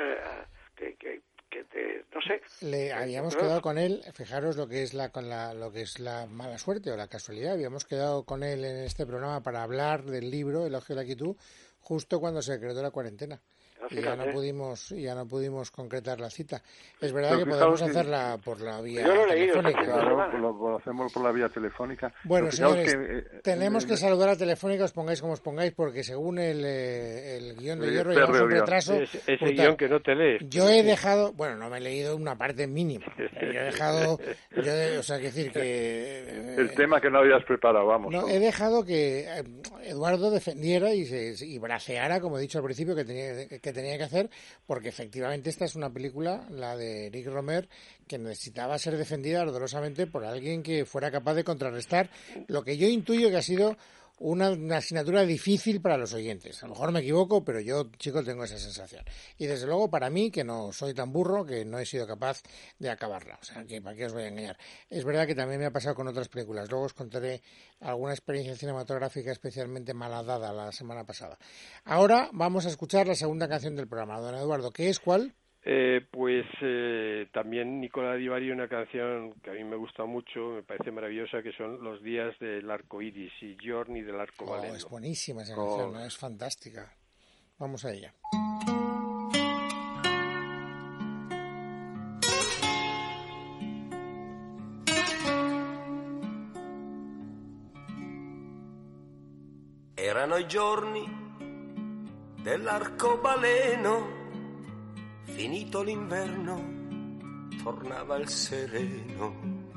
que te, no sé. Habíamos quedado con él, fijaros lo que es la mala suerte o la casualidad, habíamos quedado con él en este programa para hablar del libro Elogio de la quietud justo cuando se decretó la cuarentena. Y ya no pudimos concretar la cita. Es verdad que podemos hacerla por la vía telefónica. Claro, lo hacemos por la vía telefónica. Bueno, señores, tenemos que saludar a Telefónica, os pongáis como os pongáis, porque según el guión de Hierro llevamos un retraso. Ese guión que no te lees. Yo he dejado, bueno, no me he leído una parte mínima. Yo he dejado, o sea, que decir que... el tema que no habías preparado, vamos. No, he dejado que Eduardo defendiera y braceara, como he dicho al principio, que tenía que hacer, porque efectivamente esta es una película, la de Eric Romer, que necesitaba ser defendida ardorosamente por alguien que fuera capaz de contrarrestar lo que yo intuyo que ha sido una asignatura difícil para los oyentes. A lo mejor me equivoco, pero yo, chicos, tengo esa sensación. Y desde luego para mí, que no soy tan burro, que no he sido capaz de acabarla. O sea, que ¿para qué os voy a engañar? Es verdad que también me ha pasado con otras películas. Luego os contaré alguna experiencia cinematográfica especialmente malhadada la semana pasada. Ahora vamos a escuchar la segunda canción del programa. Don Eduardo, ¿qué es cuál? También Nicola Di Bari, una canción que a mí me gusta mucho, me parece maravillosa, que son Los días del arco iris y Giorni del arcobaleno. Es buenísima esa canción, ¿no? Es fantástica. Vamos a ella. Erano i giorni dell'arcobaleno. Finito l'inverno, tornava il sereno.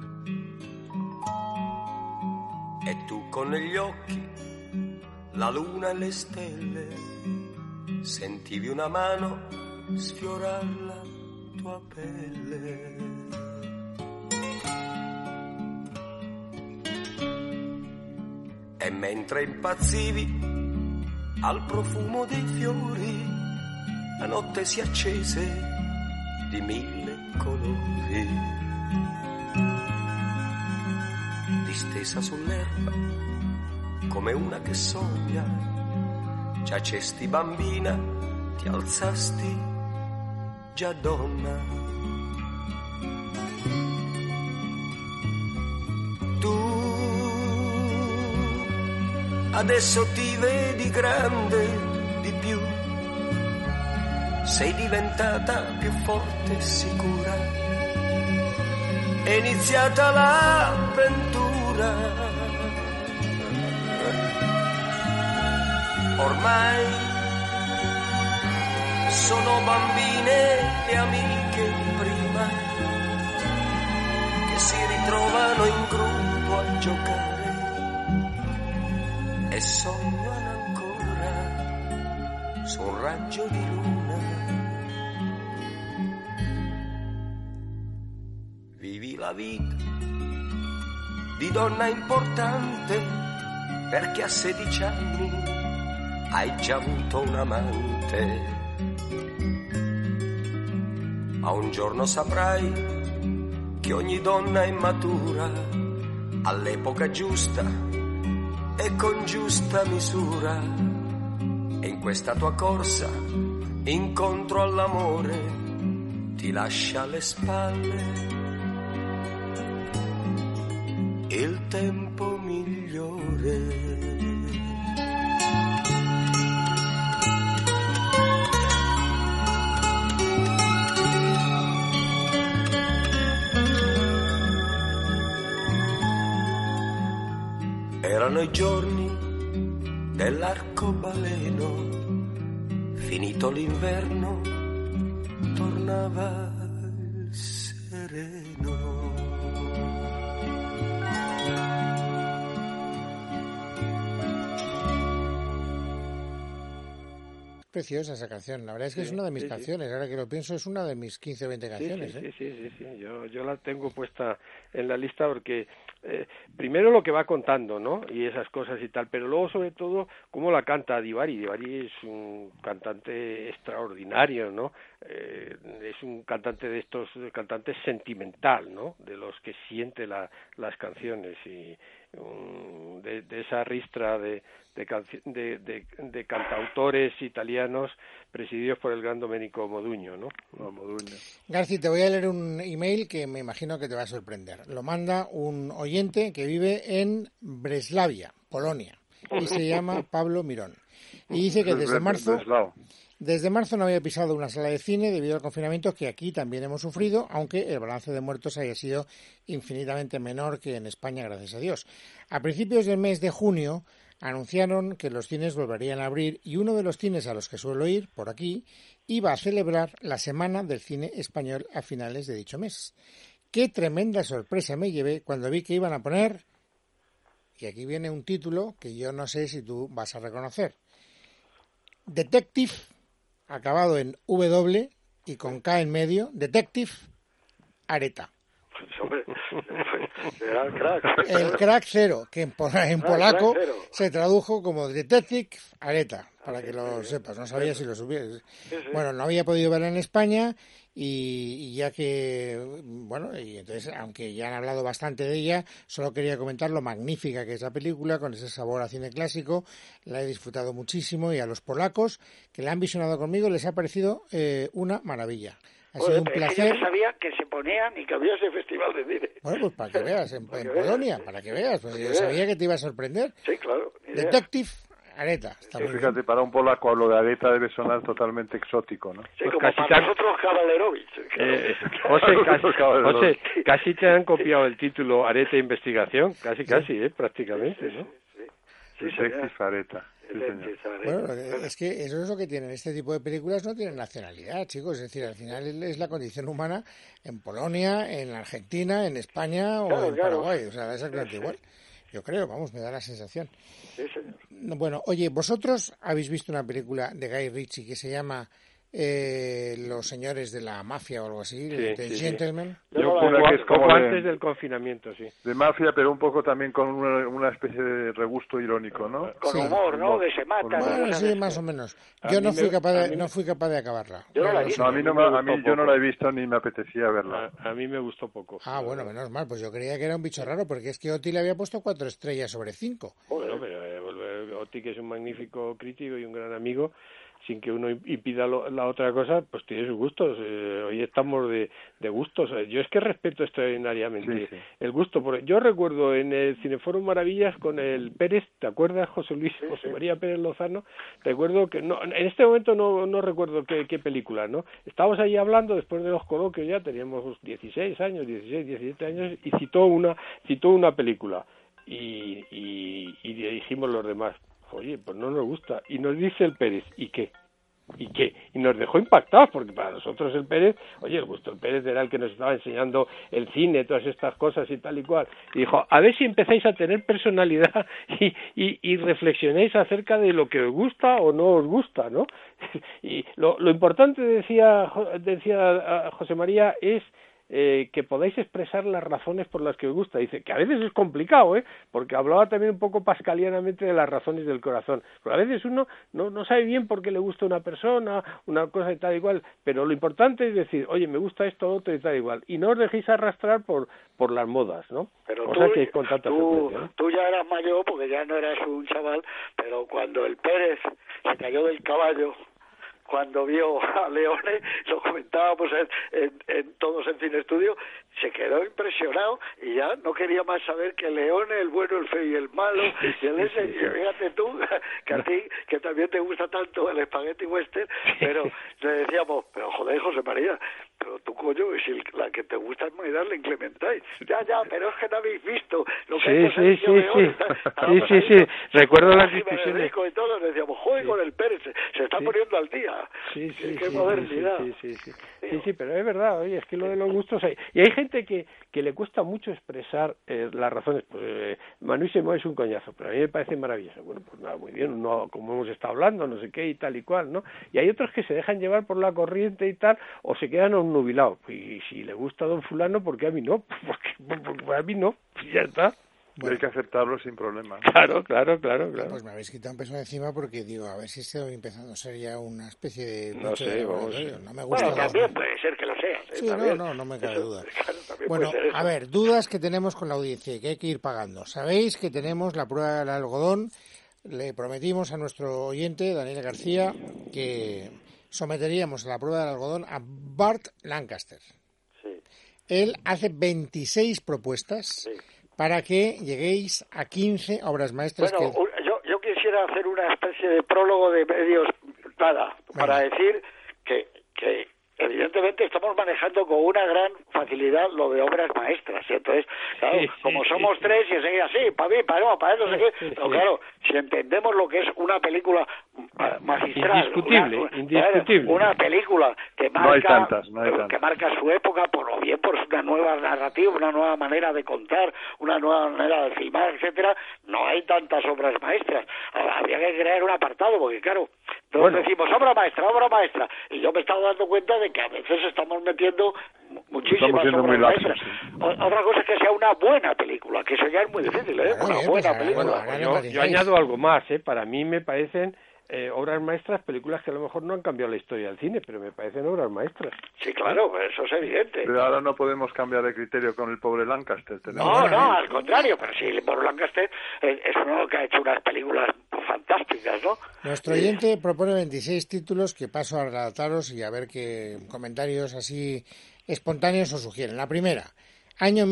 E tu con negli occhi la luna e le stelle, sentivi una mano sfiorare la tua pelle. E mentre impazzivi al profumo dei fiori, la notte si accese di 1000 colori. Distesa sull'erba come una che sogna, giacesti bambina, ti alzasti già donna. Tu adesso ti vedi grande di più, sei diventata più forte e sicura, è iniziata l'avventura. Ormai sono bambine e amiche di prima che si ritrovano in gruppo a giocare e sognano ancora su un raggio di luna. Vivi la vita di donna importante perché a 16 anni hai già avuto un amante. Ma un giorno saprai che ogni donna è matura all'epoca giusta e con giusta misura. E in questa tua corsa incontro all'amore ti lascia alle spalle il tempo migliore. Erano i giorni dell'arcobaleno, finito l'inverno, tornava il sereno. Preciosa esa canción, la verdad es que es una de mis canciones, ahora que lo pienso es una de mis 15 o 20 canciones. Sí. Yo la tengo puesta en la lista porque primero lo que va contando, ¿no? Y esas cosas y tal, pero luego sobre todo cómo la canta Di-Bari. Di-Bari es un cantante extraordinario, ¿no? Es un cantante de estos cantantes sentimental, ¿no? De los que siente las canciones y de esa ristra de cantautores italianos presididos por el gran Domenico Modugno, ¿no? Garci, te voy a leer un email que me imagino que te va a sorprender. Lo manda un oyente que vive en Breslavia, Polonia, y se llama Pablo Mirón. Y dice que desde marzo no había pisado una sala de cine debido al confinamiento que aquí también hemos sufrido, aunque el balance de muertos haya sido infinitamente menor que en España, gracias a Dios. A principios del mes de junio anunciaron que los cines volverían a abrir y uno de los cines a los que suelo ir, por aquí, iba a celebrar la Semana del Cine Español a finales de dicho mes. Qué tremenda sorpresa me llevé cuando vi que iban a poner, y aquí viene un título que yo no sé si tú vas a reconocer, Detective, acabado en W y con K en medio, Detective Areta. Era el crack. El crack cero, que en polaco se tradujo como Detective Areta, para que lo sepas, no sabía si lo supieras. Bueno, no había podido verla en España y ya que, bueno, y entonces, aunque ya han hablado bastante de ella, solo quería comentar lo magnífica que es la película, con ese sabor a cine clásico. La he disfrutado muchísimo y a los polacos que la han visionado conmigo les ha parecido una maravilla. Ha sido un placer. Yo no sabía que se ponían y que había ese festival de cine. Bueno, pues para que veas, en Polonia, para que veas. Pues yo sabía que te iba a sorprender. Sí, claro. Detective Areta. Está muy fíjate, bien. Para un polaco lo de Areta debe sonar totalmente exótico, ¿no? Sí, pues como para nosotros Kavalerovich. José, casi te han copiado el título Areta Investigación, casi, prácticamente, ¿no? Sí, Detective Areta. Sí, bueno, es que eso es lo que tienen este tipo de películas, no tienen nacionalidad, chicos, es decir, al final es la condición humana en Polonia, en Argentina, en España o en Paraguay, o sea, es exactamente igual. Yo creo, vamos, me da la sensación. Sí, señor. Bueno, oye, vosotros habéis visto una película de Guy Ritchie que se llama Los señores de la mafia o algo así, The Gentleman. Yo que es como antes del confinamiento, sí. De mafia, pero un poco también con una especie de regusto irónico, ¿no? Con humor, ¿no? Que se mata. Bueno, sí, más o menos. Yo no fui capaz de acabarla. Yo no la he visto. No, a mí yo no la he visto ni me apetecía verla. A mí me gustó poco. Ah, bueno, menos mal, pues yo creía que era un bicho raro, porque es que Oti le había puesto 4 estrellas sobre 5. Bueno, pero Oti, que es un magnífico crítico y un gran amigo, sin que uno impida la otra cosa, pues tiene sus gustos. Hoy estamos de gustos. Yo es que respeto extraordinariamente el gusto. Yo recuerdo en el Cineforum Maravillas con el Pérez, ¿te acuerdas, José María Pérez Lozano? Recuerdo que, no, en este momento no recuerdo qué película, ¿no? Estábamos ahí hablando después de los coloquios, ya teníamos 16 años, 16, 17 años, y citó una película. Y dijimos los demás, oye, pues no nos gusta. Y nos dice el Pérez, ¿y qué? ¿Y nos dejó impactados, porque para nosotros el Pérez, oye, el Pérez era el que nos estaba enseñando el cine, todas estas cosas y tal y cual. Y dijo, a ver si empezáis a tener personalidad y reflexionéis acerca de lo que os gusta o no os gusta, ¿no? Y lo importante, decía José María, es que podáis expresar las razones por las que os gusta. Dice que a veces es complicado, porque hablaba también un poco pascalianamente de las razones del corazón, pero a veces uno no sabe bien por qué le gusta una persona, una cosa y tal igual, pero lo importante es decir, oye, me gusta esto, otro y tal igual, y no os dejéis arrastrar por las modas, ¿no? Pero cosa que con tanta frecuencia, ¿no? Tú ya eras mayor, porque ya no eras un chaval, pero cuando el Pérez se cayó del caballo, cuando vio a Leone, lo comentábamos en todos en Cine Estudio, se quedó impresionado y ya no quería más saber que Leone, el bueno, el feo y el malo, y el ese, y fíjate tú, que a ti, que también te gusta tanto el espagueti western, pero le decíamos, pero joder, José María, Pero tú, coño, si la que te gusta es My Darling Clementine. Ya, pero es que no habéis visto lo que hay que sí. Recuerdo las discusiones. Y todos decíamos, joder, con el Pérez, se está poniendo al día. Qué modernidad. Sí, pero es verdad, oye, es que lo de los gustos hay. Y hay gente que le cuesta mucho expresar las razones. Pues Manu Semo es un coñazo, pero a mí me parece maravilloso. Bueno, pues nada, muy bien, no, como hemos estado hablando, no sé qué y tal y cual, ¿no? Y hay otros que se dejan llevar por la corriente y tal, o se quedan nubilados. Y si le gusta a don fulano, ¿por qué a mí no? Porque a mí no, pues ya está. Bueno. Hay que aceptarlo sin problema. Claro. Pues me habéis quitado un peso de encima porque digo, a ver si estoy empezando a ser ya una especie de... No sé, no me gusta. Bueno, también puede ser que lo sea. Sí, no me cabe duda. Bueno, a ver, dudas que tenemos con la audiencia y que hay que ir pagando. Sabéis que tenemos la prueba del algodón. Le prometimos a nuestro oyente, Daniel García, que someteríamos a la prueba del algodón a Burt Lancaster. Sí. Él hace 26 propuestas. Sí. Para que lleguéis a 15 obras maestras. Bueno, yo quisiera hacer una especie de prólogo de medios, para decir que evidentemente estamos manejando con una gran facilidad lo de obras maestras. Entonces, claro, como somos tres y enseguida, para mí, para eso, no sé qué. Pero claro, si entendemos lo que es una película magistral, indiscutible. Una película que marca, que marca su época, por una nueva narrativa, una nueva manera de contar, una nueva manera de filmar, etcétera, no hay tantas obras maestras. Habría que crear un apartado, porque claro, todos decimos obra maestra, y yo me he estado dando cuenta de que a veces estamos metiendo muchísimas obras maestras. Otra cosa es que sea una buena película, que eso ya es muy difícil, una buena película. Yo añado algo más, para mí me parecen obras maestras, películas que a lo mejor no han cambiado la historia del cine, pero me parecen obras maestras. Sí, claro, eso es evidente. Pero ahora no podemos cambiar de criterio con el pobre Lancaster. No, al contrario, pero sí, el pobre Lancaster es uno que ha hecho unas películas fantásticas, ¿no? Nuestro oyente propone 26 títulos que paso a relataros y a ver qué comentarios así espontáneos os sugieren. La primera, año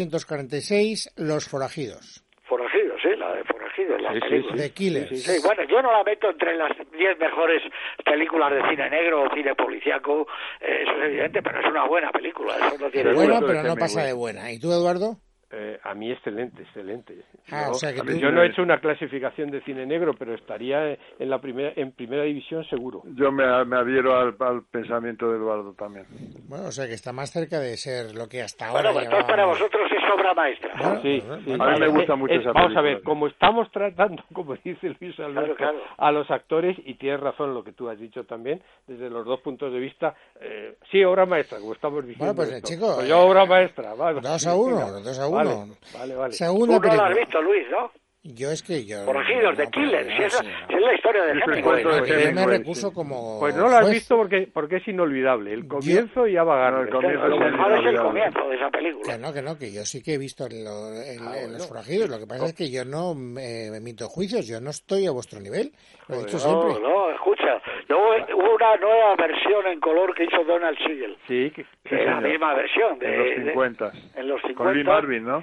1946, Los Forajidos. Forajidos, sí, la de Forajidos, la película. The Killers. Sí, bueno, yo no la meto entre las 10 mejores películas de cine negro o cine policíaco, eso es evidente, pero es una buena película. Eso no tiene buena, pero no pasa de buena. ¿Y tú, Eduardo? A mí excelente. O sea que yo no he hecho una clasificación de cine negro, pero estaría en primera división seguro. Yo me adhiero al pensamiento de Eduardo también. Bueno, o sea que está más cerca de ser lo que hasta ahora. Bueno, pues para vosotros es obra maestra. Bueno, sí. A mí me gusta mucho esa película. Vamos a ver, como estamos tratando, como dice Luis Alberto, a los actores, y tienes razón lo que tú has dicho también, desde los dos puntos de vista, sí, obra maestra, como estamos diciendo. Bueno, pues chicos, yo obra maestra. Vale. 2-1. Vale. Segunda película. Tú no la has visto, Luis, ¿no? Forajidos, de Killers, es la historia de Hemingway. Yo me recuso como... Pues no lo has visto porque es inolvidable. El comienzo y Abagarne. Lo mejor es el comienzo de esa película. Que yo sí que he visto Los Forajidos. Lo que pasa es que yo no me emito juicios, yo no estoy a vuestro nivel. Lo he dicho siempre. No, escucha. Hubo una nueva versión en color que hizo Donald Siegel. Sí, que es la misma versión. En los 50. Con Lee Marvin, ¿no?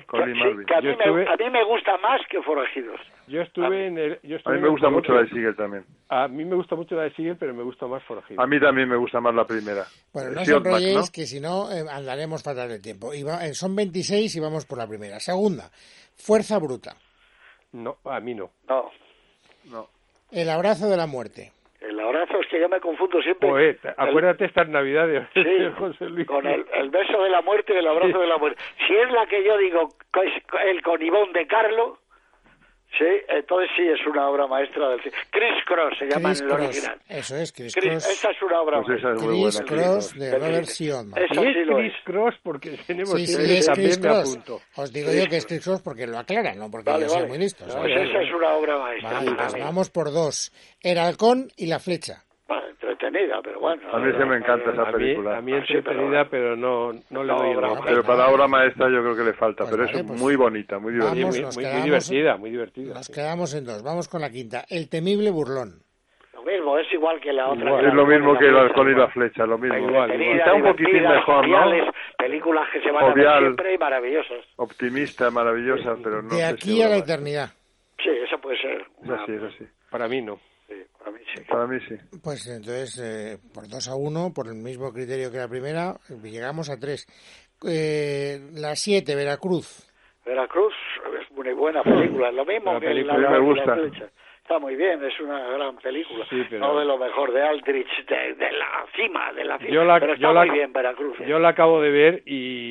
A mí me gusta más que Forajidos. Yo estuve a mí me gusta mucho la de Siegel también. A mí me gusta mucho la de Siegel, pero me gusta más Forajidos. A mí también me gusta más la primera. Bueno, no os enrolléis, que si no andaremos fatal de tiempo. Son 26 y vamos por la primera. Segunda, Fuerza Bruta. No, a mí no. No. El abrazo de la muerte. El abrazo es que yo me confundo siempre. Acuérdate estas navidades, José Luis. Con el beso de la muerte y el abrazo de la muerte. Si es la que yo digo, el con Ivonne de Carlo, sí, entonces sí es una obra maestra del cine. Criss Cross se llama en el original. Eso es, Criss Cross. Esa es una obra maestra. Criss Cross de Robert Siodmak. Y es Criss Cross porque tenemos es también Criss me Cross. apunto. Os digo yo que es Criss Cross porque lo aclara, no porque yo sea muy listo. Pues esa es una obra maestra. Vale, pues vamos por dos. El halcón y la flecha. Entretenida, pero bueno. A mí sí me encanta esa película. A mí entretenida, pero no le doy el nombre. Pero para obra maestra yo creo que le falta, pero es muy bonita, muy divertida. Muy divertida. Nos quedamos en dos. Vamos con la quinta. El temible burlón. Lo mismo, es igual que la otra. Es lo mismo que el halcón y la flecha, lo mismo. Está un poquitín mejor, ¿no? Películas que se van a ver siempre y maravillosas. Optimista, maravillosa, pero no. De aquí a la eternidad. Sí, eso puede ser. Es así. Para mí no. Sí, para mí Para mí sí. Pues entonces, por 2-1, por el mismo criterio que la primera, llegamos a 3. La 7, Veracruz. Veracruz es muy buena película, es lo mismo que película me gusta. Está muy bien, es una gran película. Sí, pero... No de lo mejor de Aldrich, de la cima. Pero está muy bien Veracruz. Yo la acabo de ver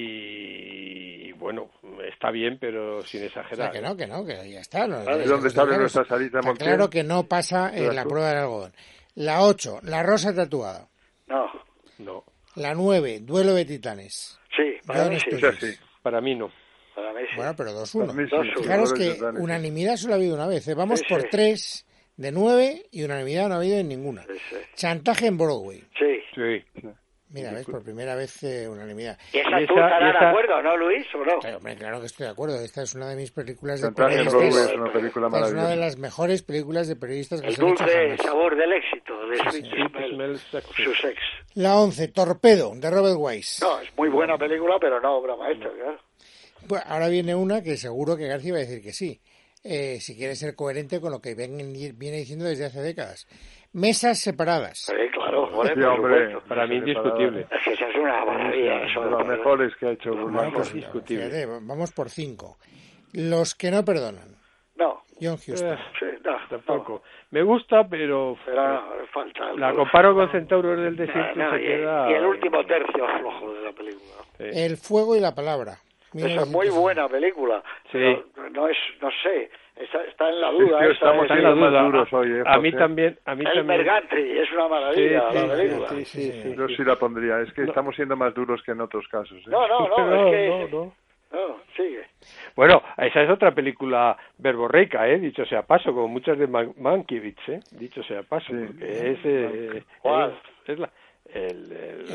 y bueno, está bien, pero sin exagerar. O sea, que ya está. ¿Y dónde sale nuestra salita Está claro que no pasa en la prueba del algodón. La 8, La rosa tatuada. No. La 9, Duelo de titanes. Sí, para mí sí. Para mí no. Para mí sí. Bueno, pero 2-1. Sí. Fijaros que unanimidad solo ha habido una vez. Vamos por 3 de 9 y unanimidad no ha habido en ninguna. Sí. Chantaje en Broadway. Sí. Mira, ves, por primera vez unanimidad. ¿Y esa tú estarás de acuerdo, no, Luis, o no? Claro que estoy de acuerdo. Esta es una de mis películas de Chantaje en periodistas. Broadway es una película maravillosa. Es una de las mejores películas de periodistas que el se han hecho dulce jamás. sabor del éxito, de Sussex. La 11, Torpedo, de Robert Wise. No, es muy buena película, pero no obra maestra, claro. Pues ahora viene una que seguro que García va a decir que sí. Si quiere ser coherente con lo que viene diciendo desde hace décadas. Mesas separadas. Sí, claro, hombre, para mí indiscutible. Es que esa es una maravilla. De los mejores que ha hecho Bueno, pues, indiscutible. Fíjate, vamos por 5. Los que no perdonan. No. John Huston. Sí, no, tampoco. Me gusta, pero falta. La comparo con Centauros del Desierto y se queda... Y el último tercio flojo de la película. Sí. El fuego y la palabra. Esa es muy buena película. Sí. No sé, está en la duda. Estamos en la duda. duros hoy, a mí también. El Mergantri es una maravilla la película. Sí. Yo sí la pondría. Es que estamos siendo más duros que en otros casos. No, es que... No, sigue. Bueno, esa es otra película verborreica, dicho sea paso, como muchas de Mankiewicz, dicho sea paso, porque es la... Es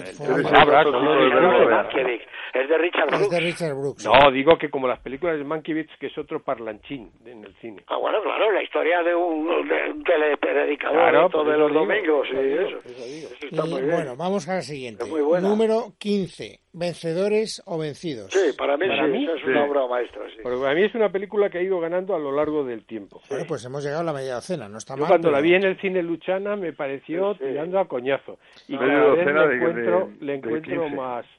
de Richard Brooks. No, digo que como las películas de Mankiewicz, que es otro parlanchín en el cine. Bueno, claro, la historia de un telepredicador de los domingos y eso está muy bien. Bueno, vamos a la siguiente. Es muy buena. Número 15. ¿Vencedores o vencidos? Sí, para mí es una obra maestra. Sí. Porque para mí es una película que ha ido ganando a lo largo del tiempo. Bueno, pues hemos llegado a la media docena, no está mal. Cuando la vi en el cine Luchana me pareció tirando a coñazo. Y cada vez le encuentro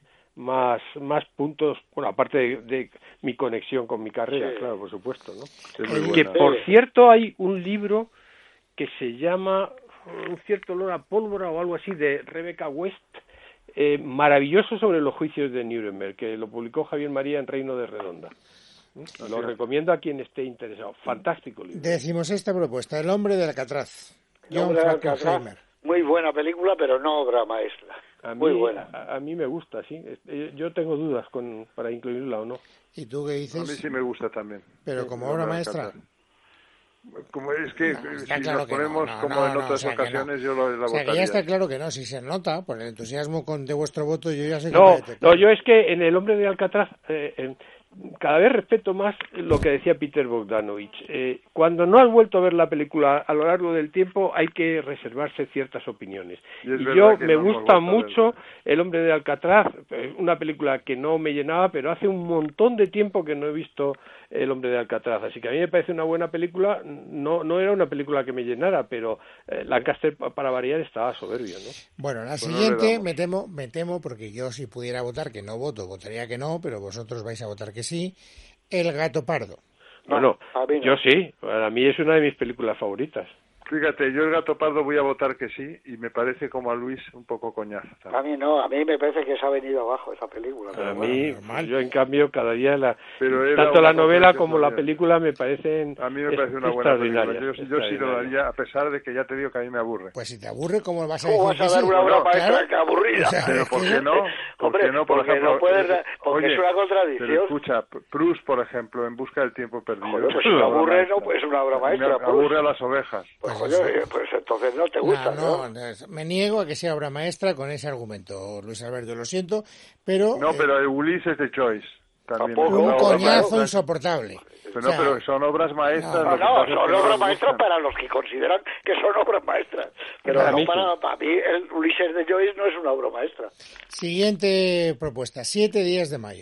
más puntos, bueno, aparte de mi conexión con mi carrera, claro, por supuesto, ¿no? Que, por cierto, hay un libro que se llama Un cierto olor a pólvora o algo así, de Rebecca West, maravilloso sobre los juicios de Nuremberg, que lo publicó Javier María en Reino de Redonda. Lo recomiendo a quien esté interesado. Fantástico libro. Decimos esta propuesta, El hombre de Alcatraz. John Frankenheimer. Muy buena película, pero no obra maestra. Muy buena. A mí me gusta, sí. Yo tengo dudas para incluirla o no. ¿Y tú qué dices? A mí sí me gusta también. Pero como obra maestra. Como es que si claro nos ponemos como en otras ocasiones, yo la votaría. Que ya está claro que no, si se nota, por el entusiasmo de vuestro voto, yo ya sé que... No, yo es que en El hombre de Alcatraz... cada vez respeto más lo que decía Peter Bogdanovich. Cuando no has vuelto a ver la película a lo largo del tiempo, hay que reservarse ciertas opiniones. Y yo me gusta mucho El hombre de Alcatraz, una película que no me llenaba, pero hace un montón de tiempo que no he visto El hombre de Alcatraz. Así que a mí me parece una buena película. No era una película que me llenara, pero Lancaster, para variar, estaba soberbio, ¿no? Bueno, la siguiente me temo, porque yo si pudiera votar, que no voto, votaría que no, pero vosotros vais a votar que sí. El gato pardo. Bueno, yo sí, para mí es una de mis películas favoritas. Fíjate, yo El gato pardo voy a votar que sí, y me parece como a Luis un poco coñazo también. A mí no, a mí me parece que se ha venido abajo esa película. A mí, yo en cambio, cada día pero tanto la novela como la película me parecen a mí me parece una buena película. Yo sí lo daría, a pesar de que ya te digo que a mí me aburre. Pues si te aburre, ¿cómo vas a decir? ¿Cómo vas a dar una obra maestra que aburrida? O sea, pero ¿por qué no? Hombre, no, por ejemplo, no puedes, porque es una contradicción. Pero escucha, Proust, por ejemplo, En busca del tiempo perdido. Joder, pues si te aburre, no pues es una obra maestra. Me aburre a las ovejas. Pues entonces no te gusta, ¿no? Me niego a que sea obra maestra con ese argumento, Luis Alberto, lo siento, pero... No, pero Ulises de Joyce también. Un coñazo insoportable. Pero son obras maestras. No, son obras maestras para los que consideran que son obras maestras. Pero para mí el Ulises de Joyce no es una obra maestra. Siguiente propuesta, 7 días de mayo.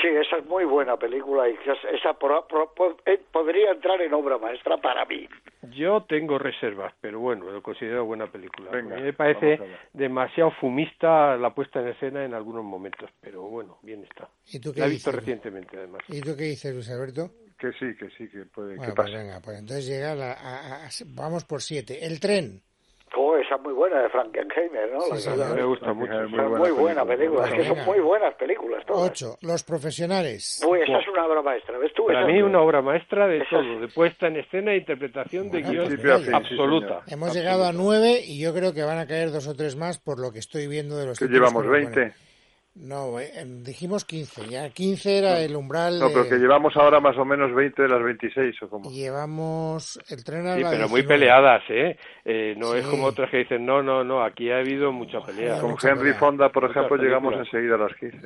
Sí, esa es muy buena película y esa podría entrar en obra maestra para mí. Yo tengo reservas, pero bueno, lo considero buena película. Venga, a mí me parece demasiado fumista la puesta en escena en algunos momentos, pero bueno, bien está. ¿Y tú qué la he visto dices? Recientemente, además. ¿Y tú qué dices, Luis Alberto? Que sí, que puede, Bueno, que pues pase. venga, pues entonces llega vamos por 7. El tren. Oh, esa es muy buena de Frankenheimer, ¿no? Sí, señor. Me gusta mucho. Es Muy buena película. Es que son muy buenas películas todas. 8. Los profesionales. Uy, esa es una obra maestra, ¿ves tú? Para Esa mí es una obra maestra de Esa todo, de puesta en escena e interpretación de guión principio a fin, absoluta. sí, Hemos llegado a 9 y yo creo que van a caer 2 o 3 más por lo que estoy viendo de los Que títulos llevamos que me 20. ponen. No, dijimos 15. Ya 15 era el umbral. No, pero que llevamos ahora más o menos 20 de las 26 o como. Llevamos el tren a Sí, la pero 19. muy peleadas, No Sí. es como otras que dicen, no, aquí ha habido mucha pelea. Con mucha Henry pelea. Fonda, por Muchas ejemplo, llegamos películas. enseguida a las 15.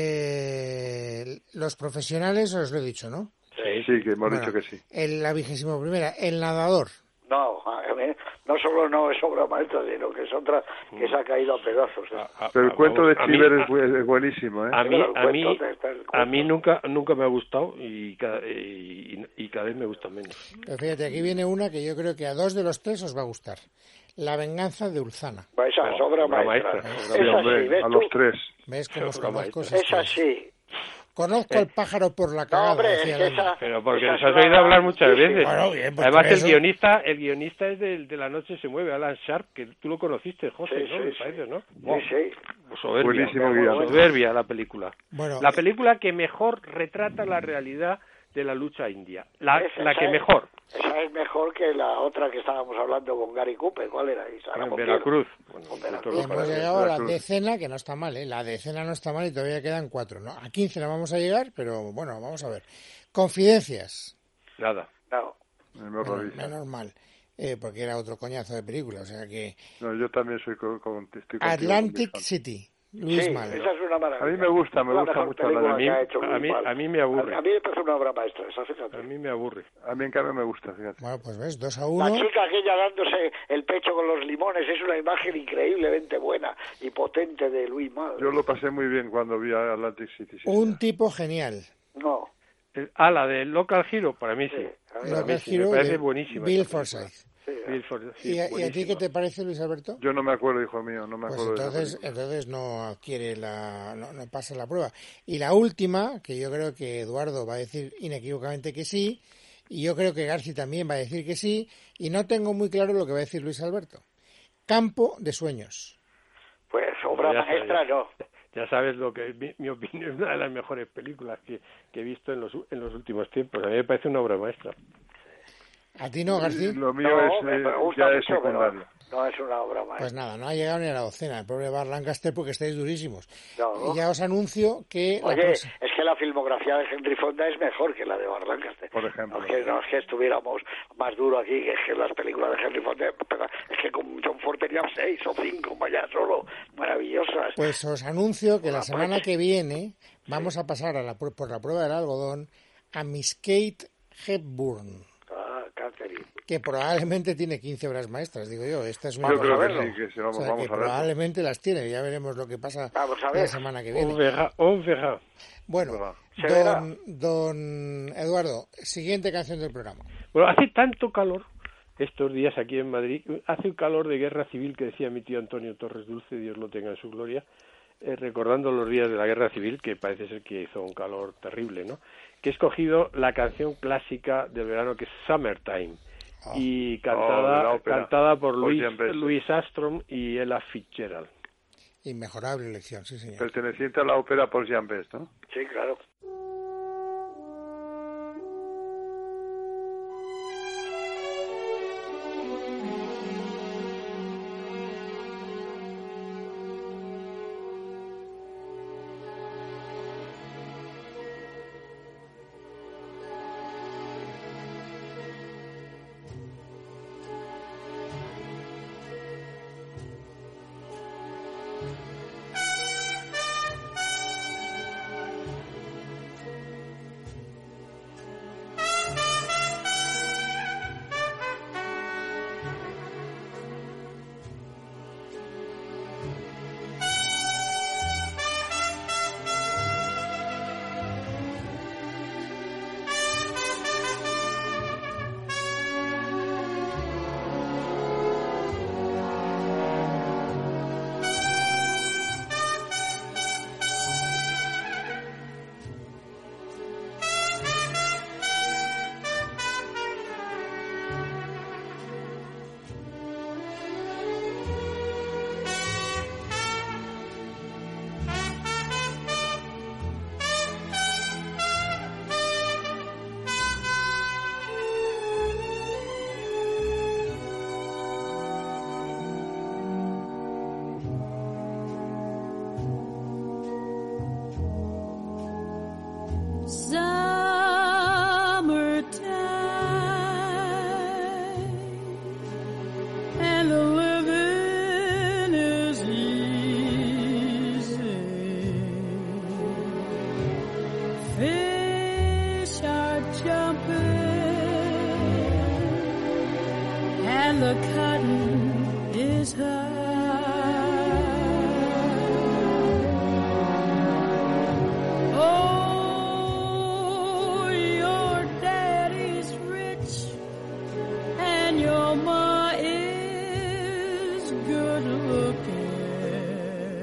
Los profesionales, os lo he dicho, ¿no? Sí, que hemos Bueno, dicho que sí. La 21ª, el nadador. No, a mí, no solo no es obra maestra, sino que es otra que se ha caído a pedazos. Pero el cuento de a mí- Chiver es buenísimo, ¿eh? A mí, Pero el a mí, cuento está el a mí cuento. nunca me ha gustado y cada vez me gusta menos. Pero fíjate, aquí viene una que yo creo que a 2 de los 3 os va a gustar. La venganza de Ulzana. Esa es obra maestra. Sí, Esa hombre, sí, ¿ves a tú? los 3. ¿Ves cómo os Obra conozco? maestra. Esa sí. Conozco al pájaro por la No, cagada. hombre, decía es que Landa. esa... Pero porque esa nos es has una oído hablar muchas grandísima. veces. Bueno, bien, pues Además, por el eso- guionista es de La noche se mueve, Alan Sharp, que tú lo conociste, José, Sí, ¿no? sí, Me sí. parece, ¿no? Sí. Soberbia. Buenísimo guion. Soberbia la película. Bueno, La película que mejor retrata la realidad de la lucha india. La Esa que es- mejor. Esa es mejor que la otra que estábamos hablando con Gary Cooper. ¿Cuál era? Isara En Montiel. Veracruz. Bueno, Con Veracruz. todo lo hemos para- llegado a la Veracruz. decena, que no está mal, ¿eh? La decena no está mal y todavía quedan 4, ¿no? A 15 no vamos a llegar, pero bueno, vamos a ver. Confidencias. Nada. No. Me horroriza. Menos mal, porque era otro coñazo de película, o sea que... No, yo también estoy contigo. Atlantic con mis fans. City. Luis Sí, Mal. esa es una maravilla. A mí me gusta La mejor mucho película la que ha hecho Luis Mal. a mí me aburre. A mí me parece una obra maestra, esa, fíjate. A mí me aburre. A mí en cambio me gusta, fíjate. Bueno, pues ves, 2-1. La chica aquella dándose el pecho con los limones es una imagen increíblemente buena y potente de Luis Mal. Yo lo pasé muy bien cuando vi a Atlantic City. sí. Un tipo genial. No. La de Local Hero, para mí sí. Sí, a mí Para Local mí sí, Hero me parece de buenísima. Bill esa película. Forsyth. Sí, Bill Forsyth, sí, ¿Y a ti buenísima. qué te parece, Luis Alberto? Yo no me acuerdo, hijo mío, no me Pues acuerdo de esa entonces, película. entonces no adquiere no pasa la prueba. Y la última, que yo creo que Eduardo va a decir inequívocamente que sí, y yo creo que Garci también va a decir que sí, y no tengo muy claro lo que va a decir Luis Alberto. Campo de sueños. Pues obra Ya maestra sabes. no. Ya sabes lo que mi opinión es una de las mejores películas que he visto en los últimos tiempos. A mí me parece una obra maestra. ¿A ti no, Garci? Lo mío No, me gusta ya es mucho, pero secundario. no es una obra maestra. Pues nada, no ha llegado ni a la docena. El pobre Bar Lancaster porque estáis durísimos. No. Y ya os anuncio que... la Oye, próxima- es que la filmografía de Henry Fonda es mejor que la de Bar Lancaster. Por ejemplo. No es que estuviéramos más duro aquí, que es que las películas de Henry Fonda, es que con John Ford tenían 6 o 5, vaya solo, maravillosas. Pues os anuncio que la Una semana parte. que viene vamos a pasar por la prueba del algodón a Miss Kate Hepburn, Ah, Catherine. que probablemente tiene 15 obras maestras, digo yo. Esta es una Yo Vamos creo a que verlo. sí, que sí, O vamos, sea, vamos que a ver. probablemente las tiene. Ya veremos lo que pasa Vamos a la ver. semana que On viene. verá, on verá. Bueno, Se verá. don Eduardo, siguiente canción del programa. Bueno, hace tanto calor estos días aquí en Madrid, hace un calor de guerra civil que decía mi tío Antonio Torres Dulce, Dios lo tenga en su gloria, recordando los días de la guerra civil, que parece ser que hizo un calor terrible, ¿no? Que he escogido la canción clásica del verano, que es Summertime, y de la ópera. cantada por Por Jean Best. Louis Armstrong y Ella Fitzgerald. Inmejorable elección, sí señor. Perteneciente a la ópera por Jean Best, ¿no? Sí, claro. and the cotton is high. Oh, your daddy's rich and your ma is good looking.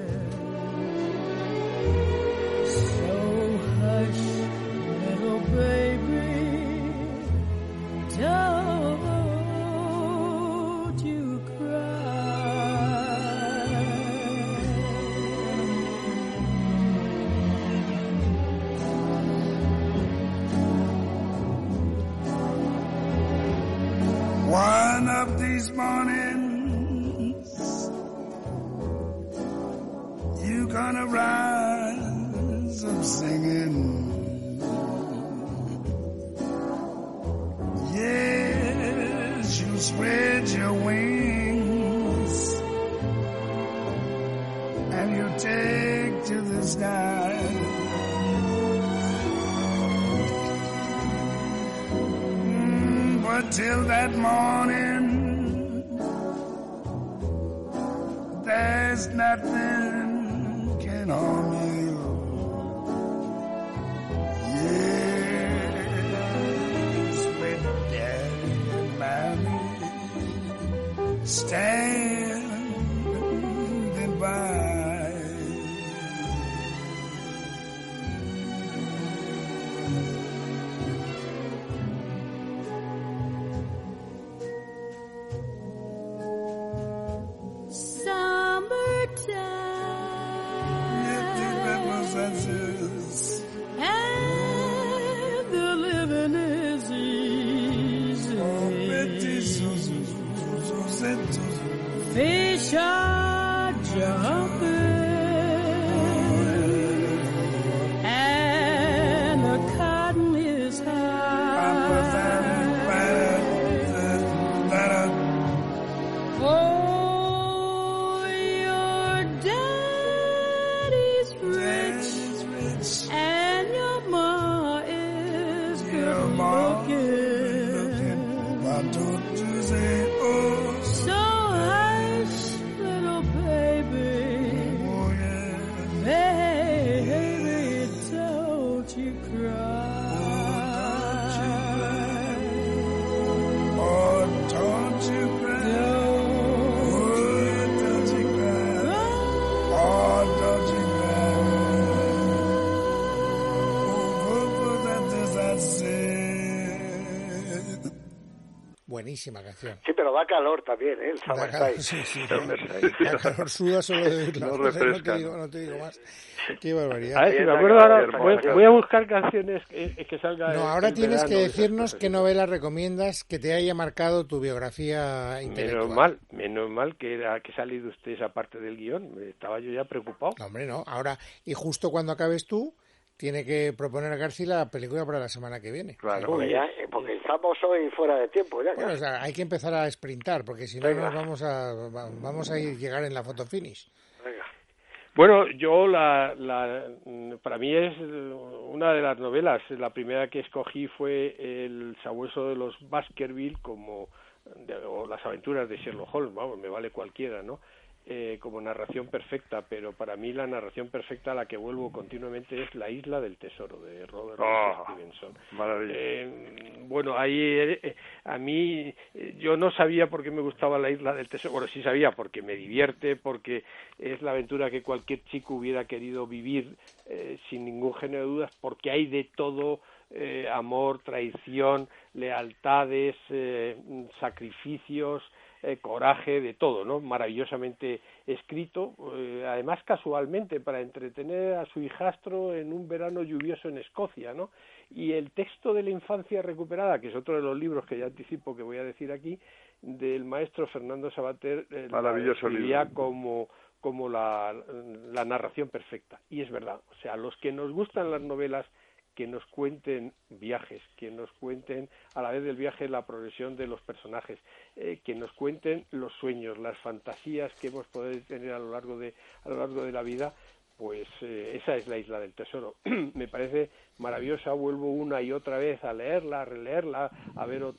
So hush, little baby, don't you cry. One of these mornings, you gonna rise up singing. Yes, you spread your wings and you take to the sky. But till that morning, there's nothing can harm you. Yes, with Daddy and Mommy standing by. And the living is easy. Fish are jumping and the cotton is high. Oh, your daddy's rich and your ma is good looking. Why don't you say, oh, So hush, little baby, oh yeah. baby, don't you cry. Oh, don't you cry. Oh, don't you cry. Oh, don't you cry. Oh, Buenísima canción. Sí, pero da calor también, ¿eh? El Da Summer calor, Time. sí, sí. Summer Time. Da calor, suda solo de oírla. No Entonces, refresca, no te digo más. Qué barbaridad. A ver, si me acuerdo ahora, voy a buscar canciones que salga. No, ahora en tienes verano, que esas decirnos cosas. qué novela recomiendas que te haya marcado tu biografía intelectual. Menos mal que ha salido usted esa parte del guión. Estaba yo ya preocupado. No, hombre, no. Ahora, y justo cuando acabes tú, tiene que proponer a García la película para la semana que viene. Claro. Porque estamos hoy fuera de tiempo ya. Bueno, o sea, hay que empezar a sprintar, porque si no Venga. nos vamos a llegar en la foto finish. Venga. Bueno, yo para mí es una de las novelas. La primera que escogí fue El sabueso de los Baskerville o Las aventuras de Sherlock Holmes. Vamos, me vale cualquiera, ¿no? Como narración perfecta, pero para mí la narración perfecta a la que vuelvo continuamente es La isla del tesoro de Robert Stevenson. Maravilla. Bueno, ahí a mí yo no sabía por qué me gustaba La isla del tesoro. Bueno, sí sabía, porque me divierte, porque es la aventura que cualquier chico hubiera querido vivir sin ningún género de dudas, porque hay de todo. Amor, traición, lealtades, sacrificios, coraje, de todo, ¿no? Maravillosamente escrito, además casualmente para entretener a su hijastro en un verano lluvioso en Escocia, ¿no? Y el texto de la infancia recuperada, que es otro de los libros que ya anticipo que voy a decir aquí, del maestro Fernando Savater, maravilloso libro, como la narración perfecta. Y es verdad, o sea, los que nos gustan las novelas, que nos cuenten viajes, que nos cuenten a la vez del viaje la progresión de los personajes, que nos cuenten los sueños, las fantasías que hemos podido tener a lo largo de la vida, pues esa es La isla del tesoro. Me parece maravillosa, vuelvo una y otra vez a leerla, a releerla, a ver otro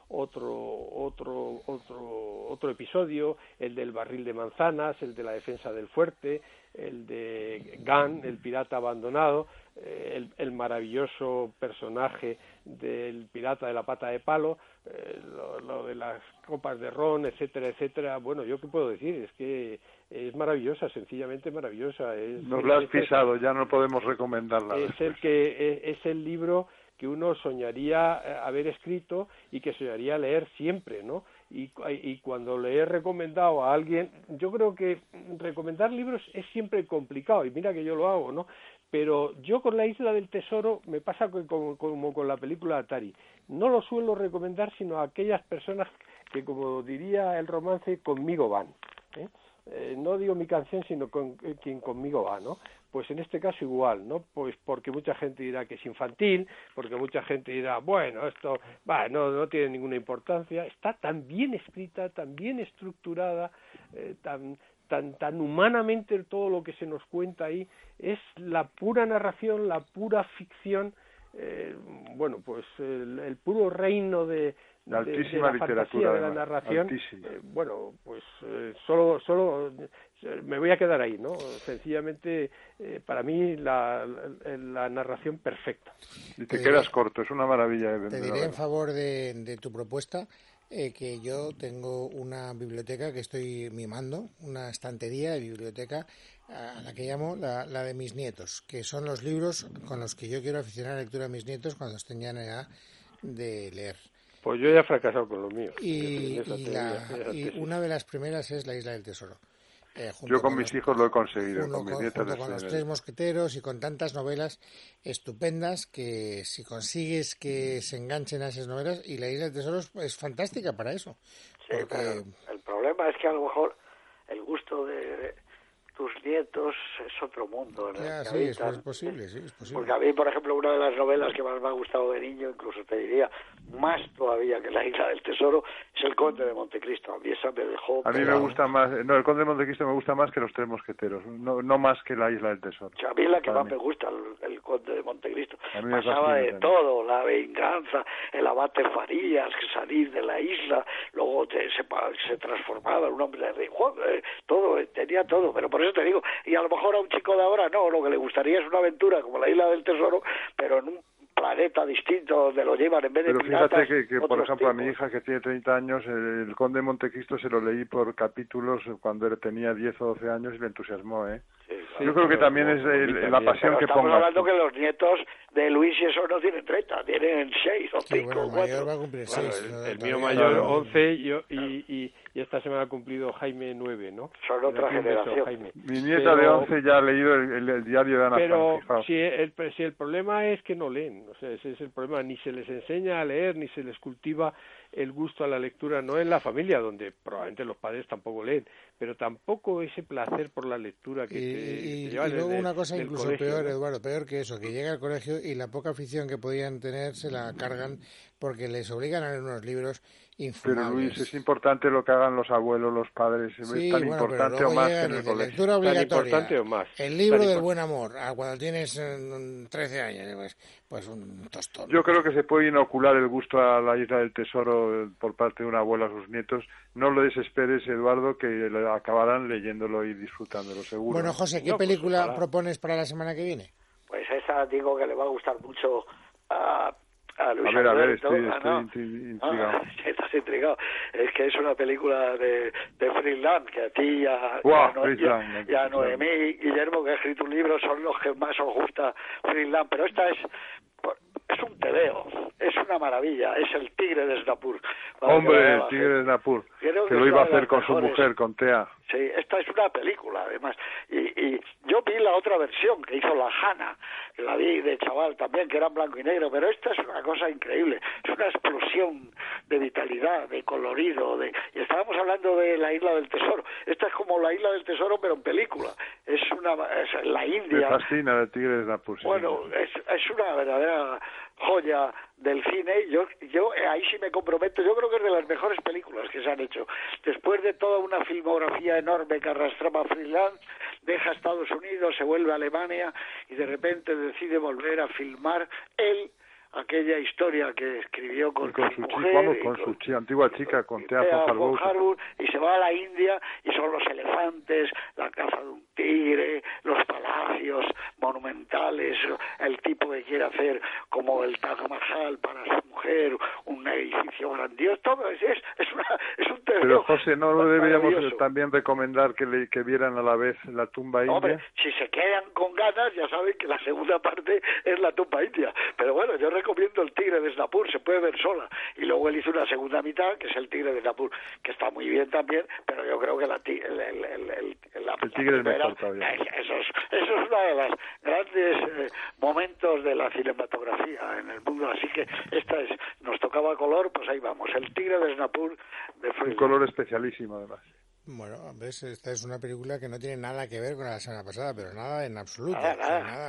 otro episodio, el del barril de manzanas, el de la defensa del fuerte, el de Gunn, el pirata abandonado, el maravilloso personaje del pirata de la pata de palo, lo de las copas de ron, etcétera, etcétera. Bueno, yo qué puedo decir, es que es maravillosa, sencillamente maravillosa. Nos la has pisado, ya no podemos recomendarla. Es el libro que uno soñaría haber escrito y que soñaría leer siempre, ¿no? Y cuando le he recomendado a alguien, yo creo que recomendar libros es siempre complicado, y mira que yo lo hago, ¿no? Pero yo con La Isla del Tesoro me pasa como con la película Atari. No lo suelo recomendar sino a aquellas personas que, como diría el romance, conmigo van, ¿eh? No digo mi canción, sino quien conmigo va, ¿no? Pues en este caso igual, ¿no? Pues porque mucha gente dirá que es infantil, porque mucha gente dirá, bueno, esto no tiene ninguna importancia. Está tan bien escrita, tan bien estructurada, tan humanamente todo lo que se nos cuenta ahí. Es la pura narración, la pura ficción, pues el puro reino de altísima la literatura, fantasía de la narración. Solo me voy a quedar ahí, ¿no? Sencillamente, para mí la narración perfecta. Y te quedas corto, es una maravilla. Te diré en favor de tu propuesta que yo tengo una biblioteca que estoy mimando, una estantería de biblioteca a la que llamo la de mis nietos, que son los libros con los que yo quiero aficionar a la lectura a mis nietos cuando estén ya en edad de leer. Pues yo ya he fracasado con lo mío. Y una de las primeras es La Isla del Tesoro. Yo con mis hijos lo he conseguido, con mis nietos. Junto con Los Tres Mosqueteros y con tantas novelas estupendas que si consigues que se enganchen a esas novelas, y La Isla del Tesoro es fantástica para eso. Sí, pero el problema es que a lo mejor el gusto de tus nietos es otro mundo. Es posible. Porque a mí, por ejemplo, una de las novelas que más me ha gustado de niño, incluso te diría más todavía que La Isla del Tesoro, es El Conde de Montecristo. A mí esa me dejó... A mí me gusta más, El Conde de Montecristo me gusta más que Los Tres Mosqueteros, no más que La Isla del Tesoro. O sea, a mí la que más me gusta, El Conde de Montecristo. Pasaba de todo, la venganza, el abate Farías, que salir de la isla, luego se transformaba en un hombre de rey, todo, tenía todo, pero por eso te digo, y a lo mejor a un chico de ahora no, lo que le gustaría es una aventura como La Isla del Tesoro, pero en un planeta distinto donde lo llevan en vez de piratas. Pero fíjate que por ejemplo, a mi hija que tiene 30 años, el Conde de Montecristo se lo leí por capítulos cuando tenía 10 o 12 años y me entusiasmó, ¿eh? Yo creo que también es la pasión que ponga. Estamos hablando que los nietos de Luis y eso no tienen 30, tienen 6 o 5 o 4. El mayor va a cumplir 6. El mío mayor 11 y esta semana ha cumplido Jaime 9, ¿no? Son otra generación. Mi nieta de 11 ya ha leído el diario de Ana Frank. Pero si el problema es que no leen, o sea, ese es el problema, ni se les enseña a leer, ni se les cultiva el gusto a la lectura, no en la familia, donde probablemente los padres tampoco leen, pero tampoco ese placer por la lectura que te lleva. Y luego una cosa incluso colegio, peor, ¿no? Eduardo, peor que eso, que llega al colegio y la poca afición que podían tener se la cargan porque les obligan a leer unos libros infumables. Pero Luis, es importante lo que hagan los abuelos, los padres, sí, es tan importante o más que en el colegio. Lectura obligatoria, tan importante o más. El libro del buen amor, cuando tienes 13 años, pues un tostón. Yo creo que se puede inocular el gusto a La Isla del Tesoro por parte de un abuelo a sus nietos. No lo desesperes, Eduardo, que acabarán leyéndolo y disfrutándolo, seguro. Bueno, José, ¿qué película propones para la semana que viene? Pues esa digo que le va a gustar mucho a Luis Alberto. A ver, estoy intrigado. Estás intrigado. Es que es una película de Friedland, que a ti y a Noemí y Guillermo, que ha escrito un libro, son los que más os gusta Friedland, pero esta es un tebeo, es una maravilla, es El Tigre de Snapur. Hombre, El Tigre de Snapur, que lo iba a hacer con su mujer, con Tea. Sí, esta es una película, además. Y yo vi la otra versión que hizo la Hanna, que la vi de chaval también, que era en blanco y negro, pero esta es una cosa increíble. Es una explosión de vitalidad, de colorido. Y estábamos hablando de La Isla del Tesoro. Esta es como La Isla del Tesoro, pero en película. Es la India. Me fascina El Tigre de Snapur. Sí, bueno, es una verdadera joya del cine. Yo ahí sí me comprometo. Yo creo que es de las mejores películas que se han hecho. Después de toda una filmografía enorme que arrastraba Friedland, deja Estados Unidos, se vuelve a Alemania y de repente decide volver a filmar él aquella historia que escribió con su mujer, vamos, con su antigua chica, con Thea von Harbour, y se va a la India y son los elefantes, la caza de un tigre, los palacios monumentales, el tipo que quiere hacer como el Taj Mahal para su mujer, un edificio grandioso, todo es un terreno. Pero José, ¿no lo deberíamos también recomendar que vieran a la vez la tumba india? Hombre, si se quedan con ganas, ya saben que la segunda parte es la tumba india. Pero bueno, yo recomiendo El tigre de Snapur, se puede ver sola. Y luego él hizo una segunda mitad, que es El tigre de Snapur, que está muy bien también, pero yo creo que el tigre es mejor todavía. Eso es uno de los grandes momentos de la cinematografía en el mundo. Así que nos tocaba color, pues ahí vamos. El tigre de Snapur de Freud. Un color especialísimo, además. Bueno, ves, esta es una película que no tiene nada que ver con la semana pasada, pero nada en absoluto. Nada.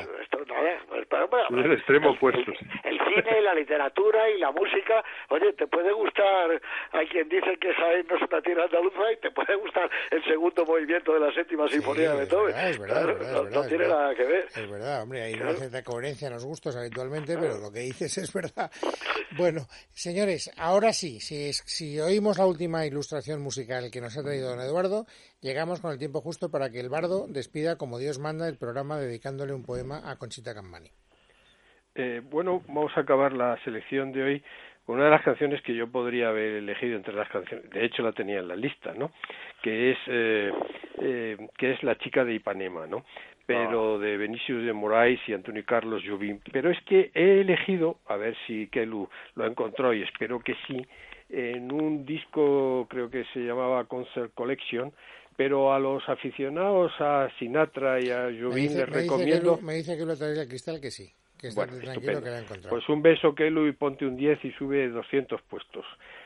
Es el extremo opuesto. El cine, la literatura y la música, oye, te puede gustar, hay quien dice que Jaén no es una tierra andaluza y te puede gustar el segundo movimiento de la séptima sinfonía de Beethoven. Es verdad, no tiene nada que ver. Es verdad, hombre, hay una cierta coherencia en los gustos habitualmente, pero lo que dices es verdad. Bueno, señores, ahora sí, si oímos la última ilustración musical que nos ha traído don Eduardo, llegamos con el tiempo justo para que el bardo despida como Dios manda el programa dedicándole un poema a Conchita Campani. Bueno, vamos a acabar la selección de hoy con una de las canciones que yo podría haber elegido entre las canciones, de hecho la tenía en la lista, ¿no? Que es La chica de Ipanema, ¿no? Pero de Vinicius de Moraes y Antonio Carlos Jobim. Pero es que he elegido, a ver si Kelu lo encontró y espero que sí, en un disco creo que se llamaba Concert Collection, pero a los aficionados a Sinatra y a Jobim les recomiendo... Me dice que lo trae el cristal que sí. Que está tranquilo, estupendo. Que la he encontrado. Pues un beso, Kelu, y ponte un 10 y sube 200 puestos.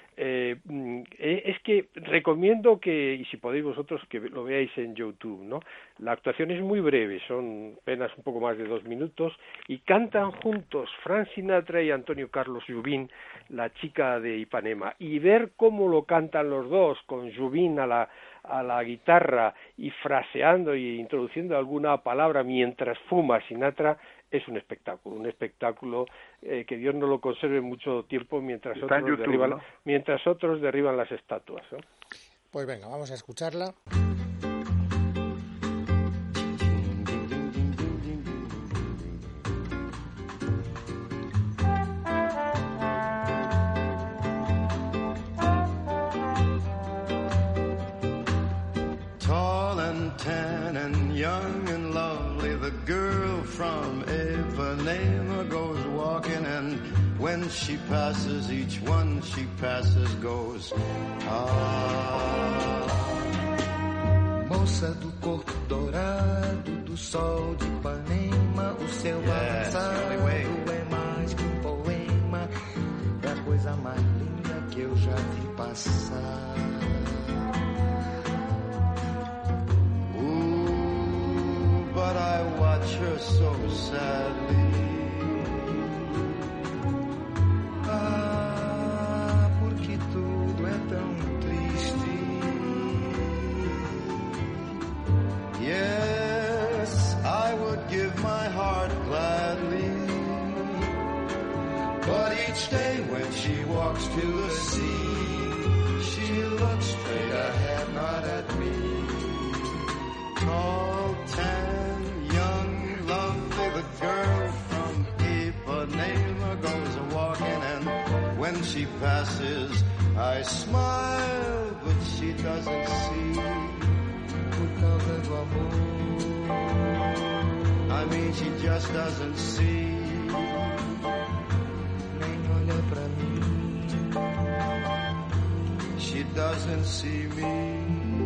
Es que recomiendo que, y si podéis vosotros, que lo veáis en YouTube, ¿no? La actuación es muy breve, son apenas un poco más de 2 minutos, y cantan juntos Frank Sinatra y Antonio Carlos Jobim, La chica de Ipanema, y ver cómo lo cantan los dos, con Jobim a la guitarra y fraseando y introduciendo alguna palabra mientras fuma Sinatra, es un espectáculo que Dios no lo conserve mucho tiempo mientras otros derriban las estatuas, ¿no? Pues venga, vamos a escucharla. Tall and tan and young and lovely, the girl from Ipanema goes walking, and when she passes, each one she passes goes, ah. Moça do corpo dourado, do sol de Ipanema, o seu balançado é mais que poema, é a coisa mais linda que eu já vi passar. But I watch her so sadly. Ah, porque tudo é tão triste. Yes, I would give my heart gladly. But each day when she walks to the sea, she looks straight ahead, not at me. Tall, tan, young, lovely, the girl from Ipanema goes a-walking, and when she passes, I smile, but she doesn't see. Por causa do amor, I mean, she just doesn't see. Nem olha pra mim, she doesn't see me.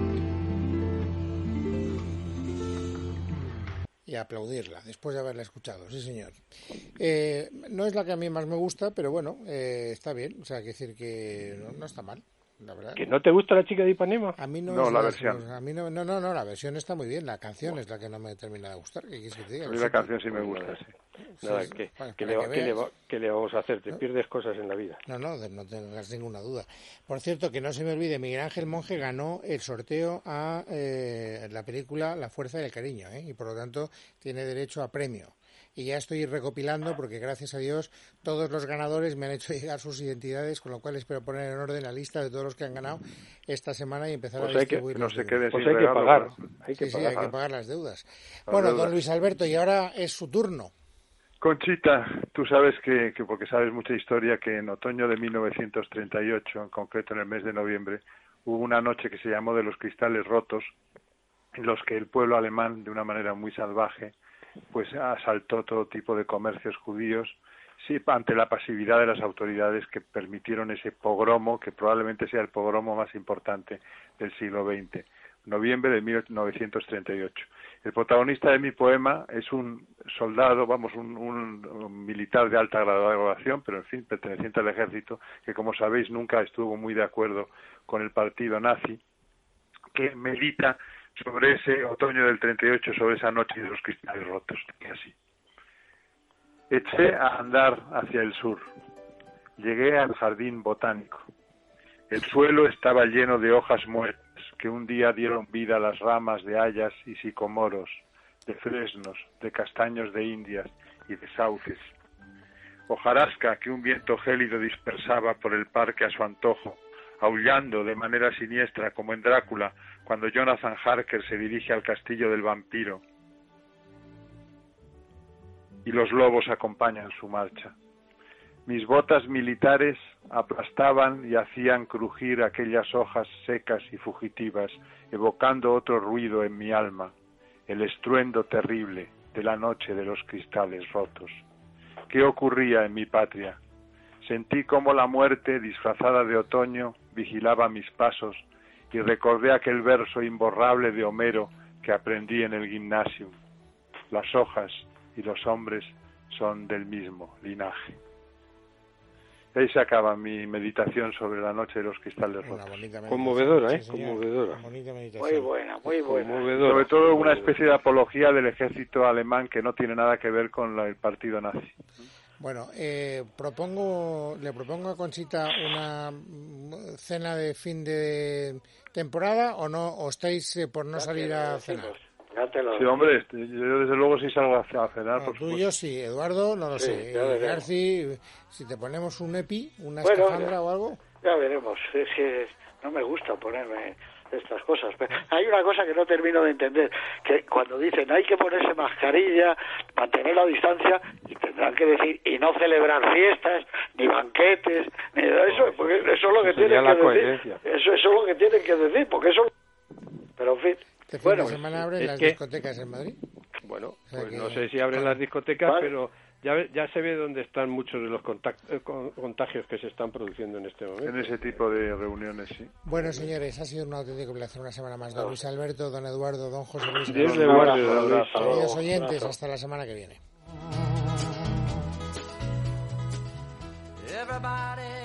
Y aplaudirla, después de haberla escuchado, sí señor. No es la que a mí más me gusta, pero bueno, está bien, o sea, que decir que no está mal, la verdad. ¿Que no te gusta La chica de Ipanema? A mí no la versión. A mí no, la versión está muy bien, la canción es la que no me termina de gustar. ¿Qué quieres que te diga? A mí la canción sí me gusta, sí. Nada, ¿qué le vamos a hacer? Te pierdes cosas en la vida. No tengas ninguna duda. Por cierto, que no se me olvide, Miguel Ángel Monge ganó el sorteo a la película La fuerza del cariño, y por lo tanto tiene derecho a premio. y ya estoy recopilando porque gracias a Dios todos los ganadores me han hecho llegar sus identidades, con lo cual espero poner en orden la lista de todos los que han ganado esta semana y empezar a distribuir. No se queden sin hay que pagar. Hay que pagar las deudas. Bueno, don Luis Alberto, y ahora es su turno. Conchita, tú sabes que porque sabes mucha historia, que en otoño de 1938, en concreto en el mes de noviembre, hubo una noche que se llamó de los cristales rotos, en los que el pueblo alemán, de una manera muy salvaje, pues asaltó todo tipo de comercios judíos, sí, ante la pasividad de las autoridades que permitieron ese pogromo, que probablemente sea el pogromo más importante del siglo XX, noviembre de 1938. El protagonista de mi poema es un soldado, un militar de alta graduación, pero en fin, perteneciente al ejército, que como sabéis nunca estuvo muy de acuerdo con el partido nazi, que medita sobre ese otoño del 38, sobre esa noche de los cristales rotos, que así. Eché a andar hacia el sur. Llegué al jardín botánico. El suelo estaba lleno de hojas muertas que un día dieron vida a las ramas de hayas y sicomoros, de fresnos, de castaños de Indias y de sauces. Hojarasca que un viento gélido dispersaba por el parque a su antojo, aullando de manera siniestra como en Drácula cuando Jonathan Harker se dirige al castillo del vampiro. Y los lobos acompañan su marcha. Mis botas militares aplastaban y hacían crujir aquellas hojas secas y fugitivas, evocando otro ruido en mi alma, el estruendo terrible de la noche de los cristales rotos. ¿Qué ocurría en mi patria? Sentí cómo la muerte, disfrazada de otoño, vigilaba mis pasos y recordé aquel verso imborrable de Homero que aprendí en el gimnasio. Las hojas y los hombres son del mismo linaje. Ahí se acaba mi meditación sobre la noche de los cristales rotos. Conmovedora, ¿eh? Sí, conmovedora. Muy buena, muy buena. Conmovedora. Sobre todo una especie de apología del ejército alemán que no tiene nada que ver con el partido nazi. Bueno, le propongo a Conchita una cena de fin de temporada o no, o estáis por no salir a cenar. Sí, hombre, yo desde luego sí salgo a cenar. No, tú y yo sí, Eduardo no lo sé. Garci, si te ponemos un EPI, una bueno, escafandra o algo. Ya veremos, es que no me gusta ponerme estas cosas. Pero hay una cosa que no termino de entender, que cuando dicen hay que ponerse mascarilla, mantener la distancia, y tendrán que decir, y no celebrar fiestas, ni banquetes, ni eso, porque eso es lo que tienen que decir. Eso es lo que tienen que decir, porque eso... Pero en fin... ¿Este fin de semana abren las discotecas en Madrid? Bueno, pues no sé si abren las discotecas, pero ya se ve dónde están muchos de los contagios que se están produciendo en este momento. En ese tipo de reuniones, sí. Bueno, señores, ha sido un auténtico placer una semana más. Don Luis Alberto, don Eduardo, don José Luis. Dios le guarde, don Luis. Queridos oyentes, hasta la semana que viene. Everybody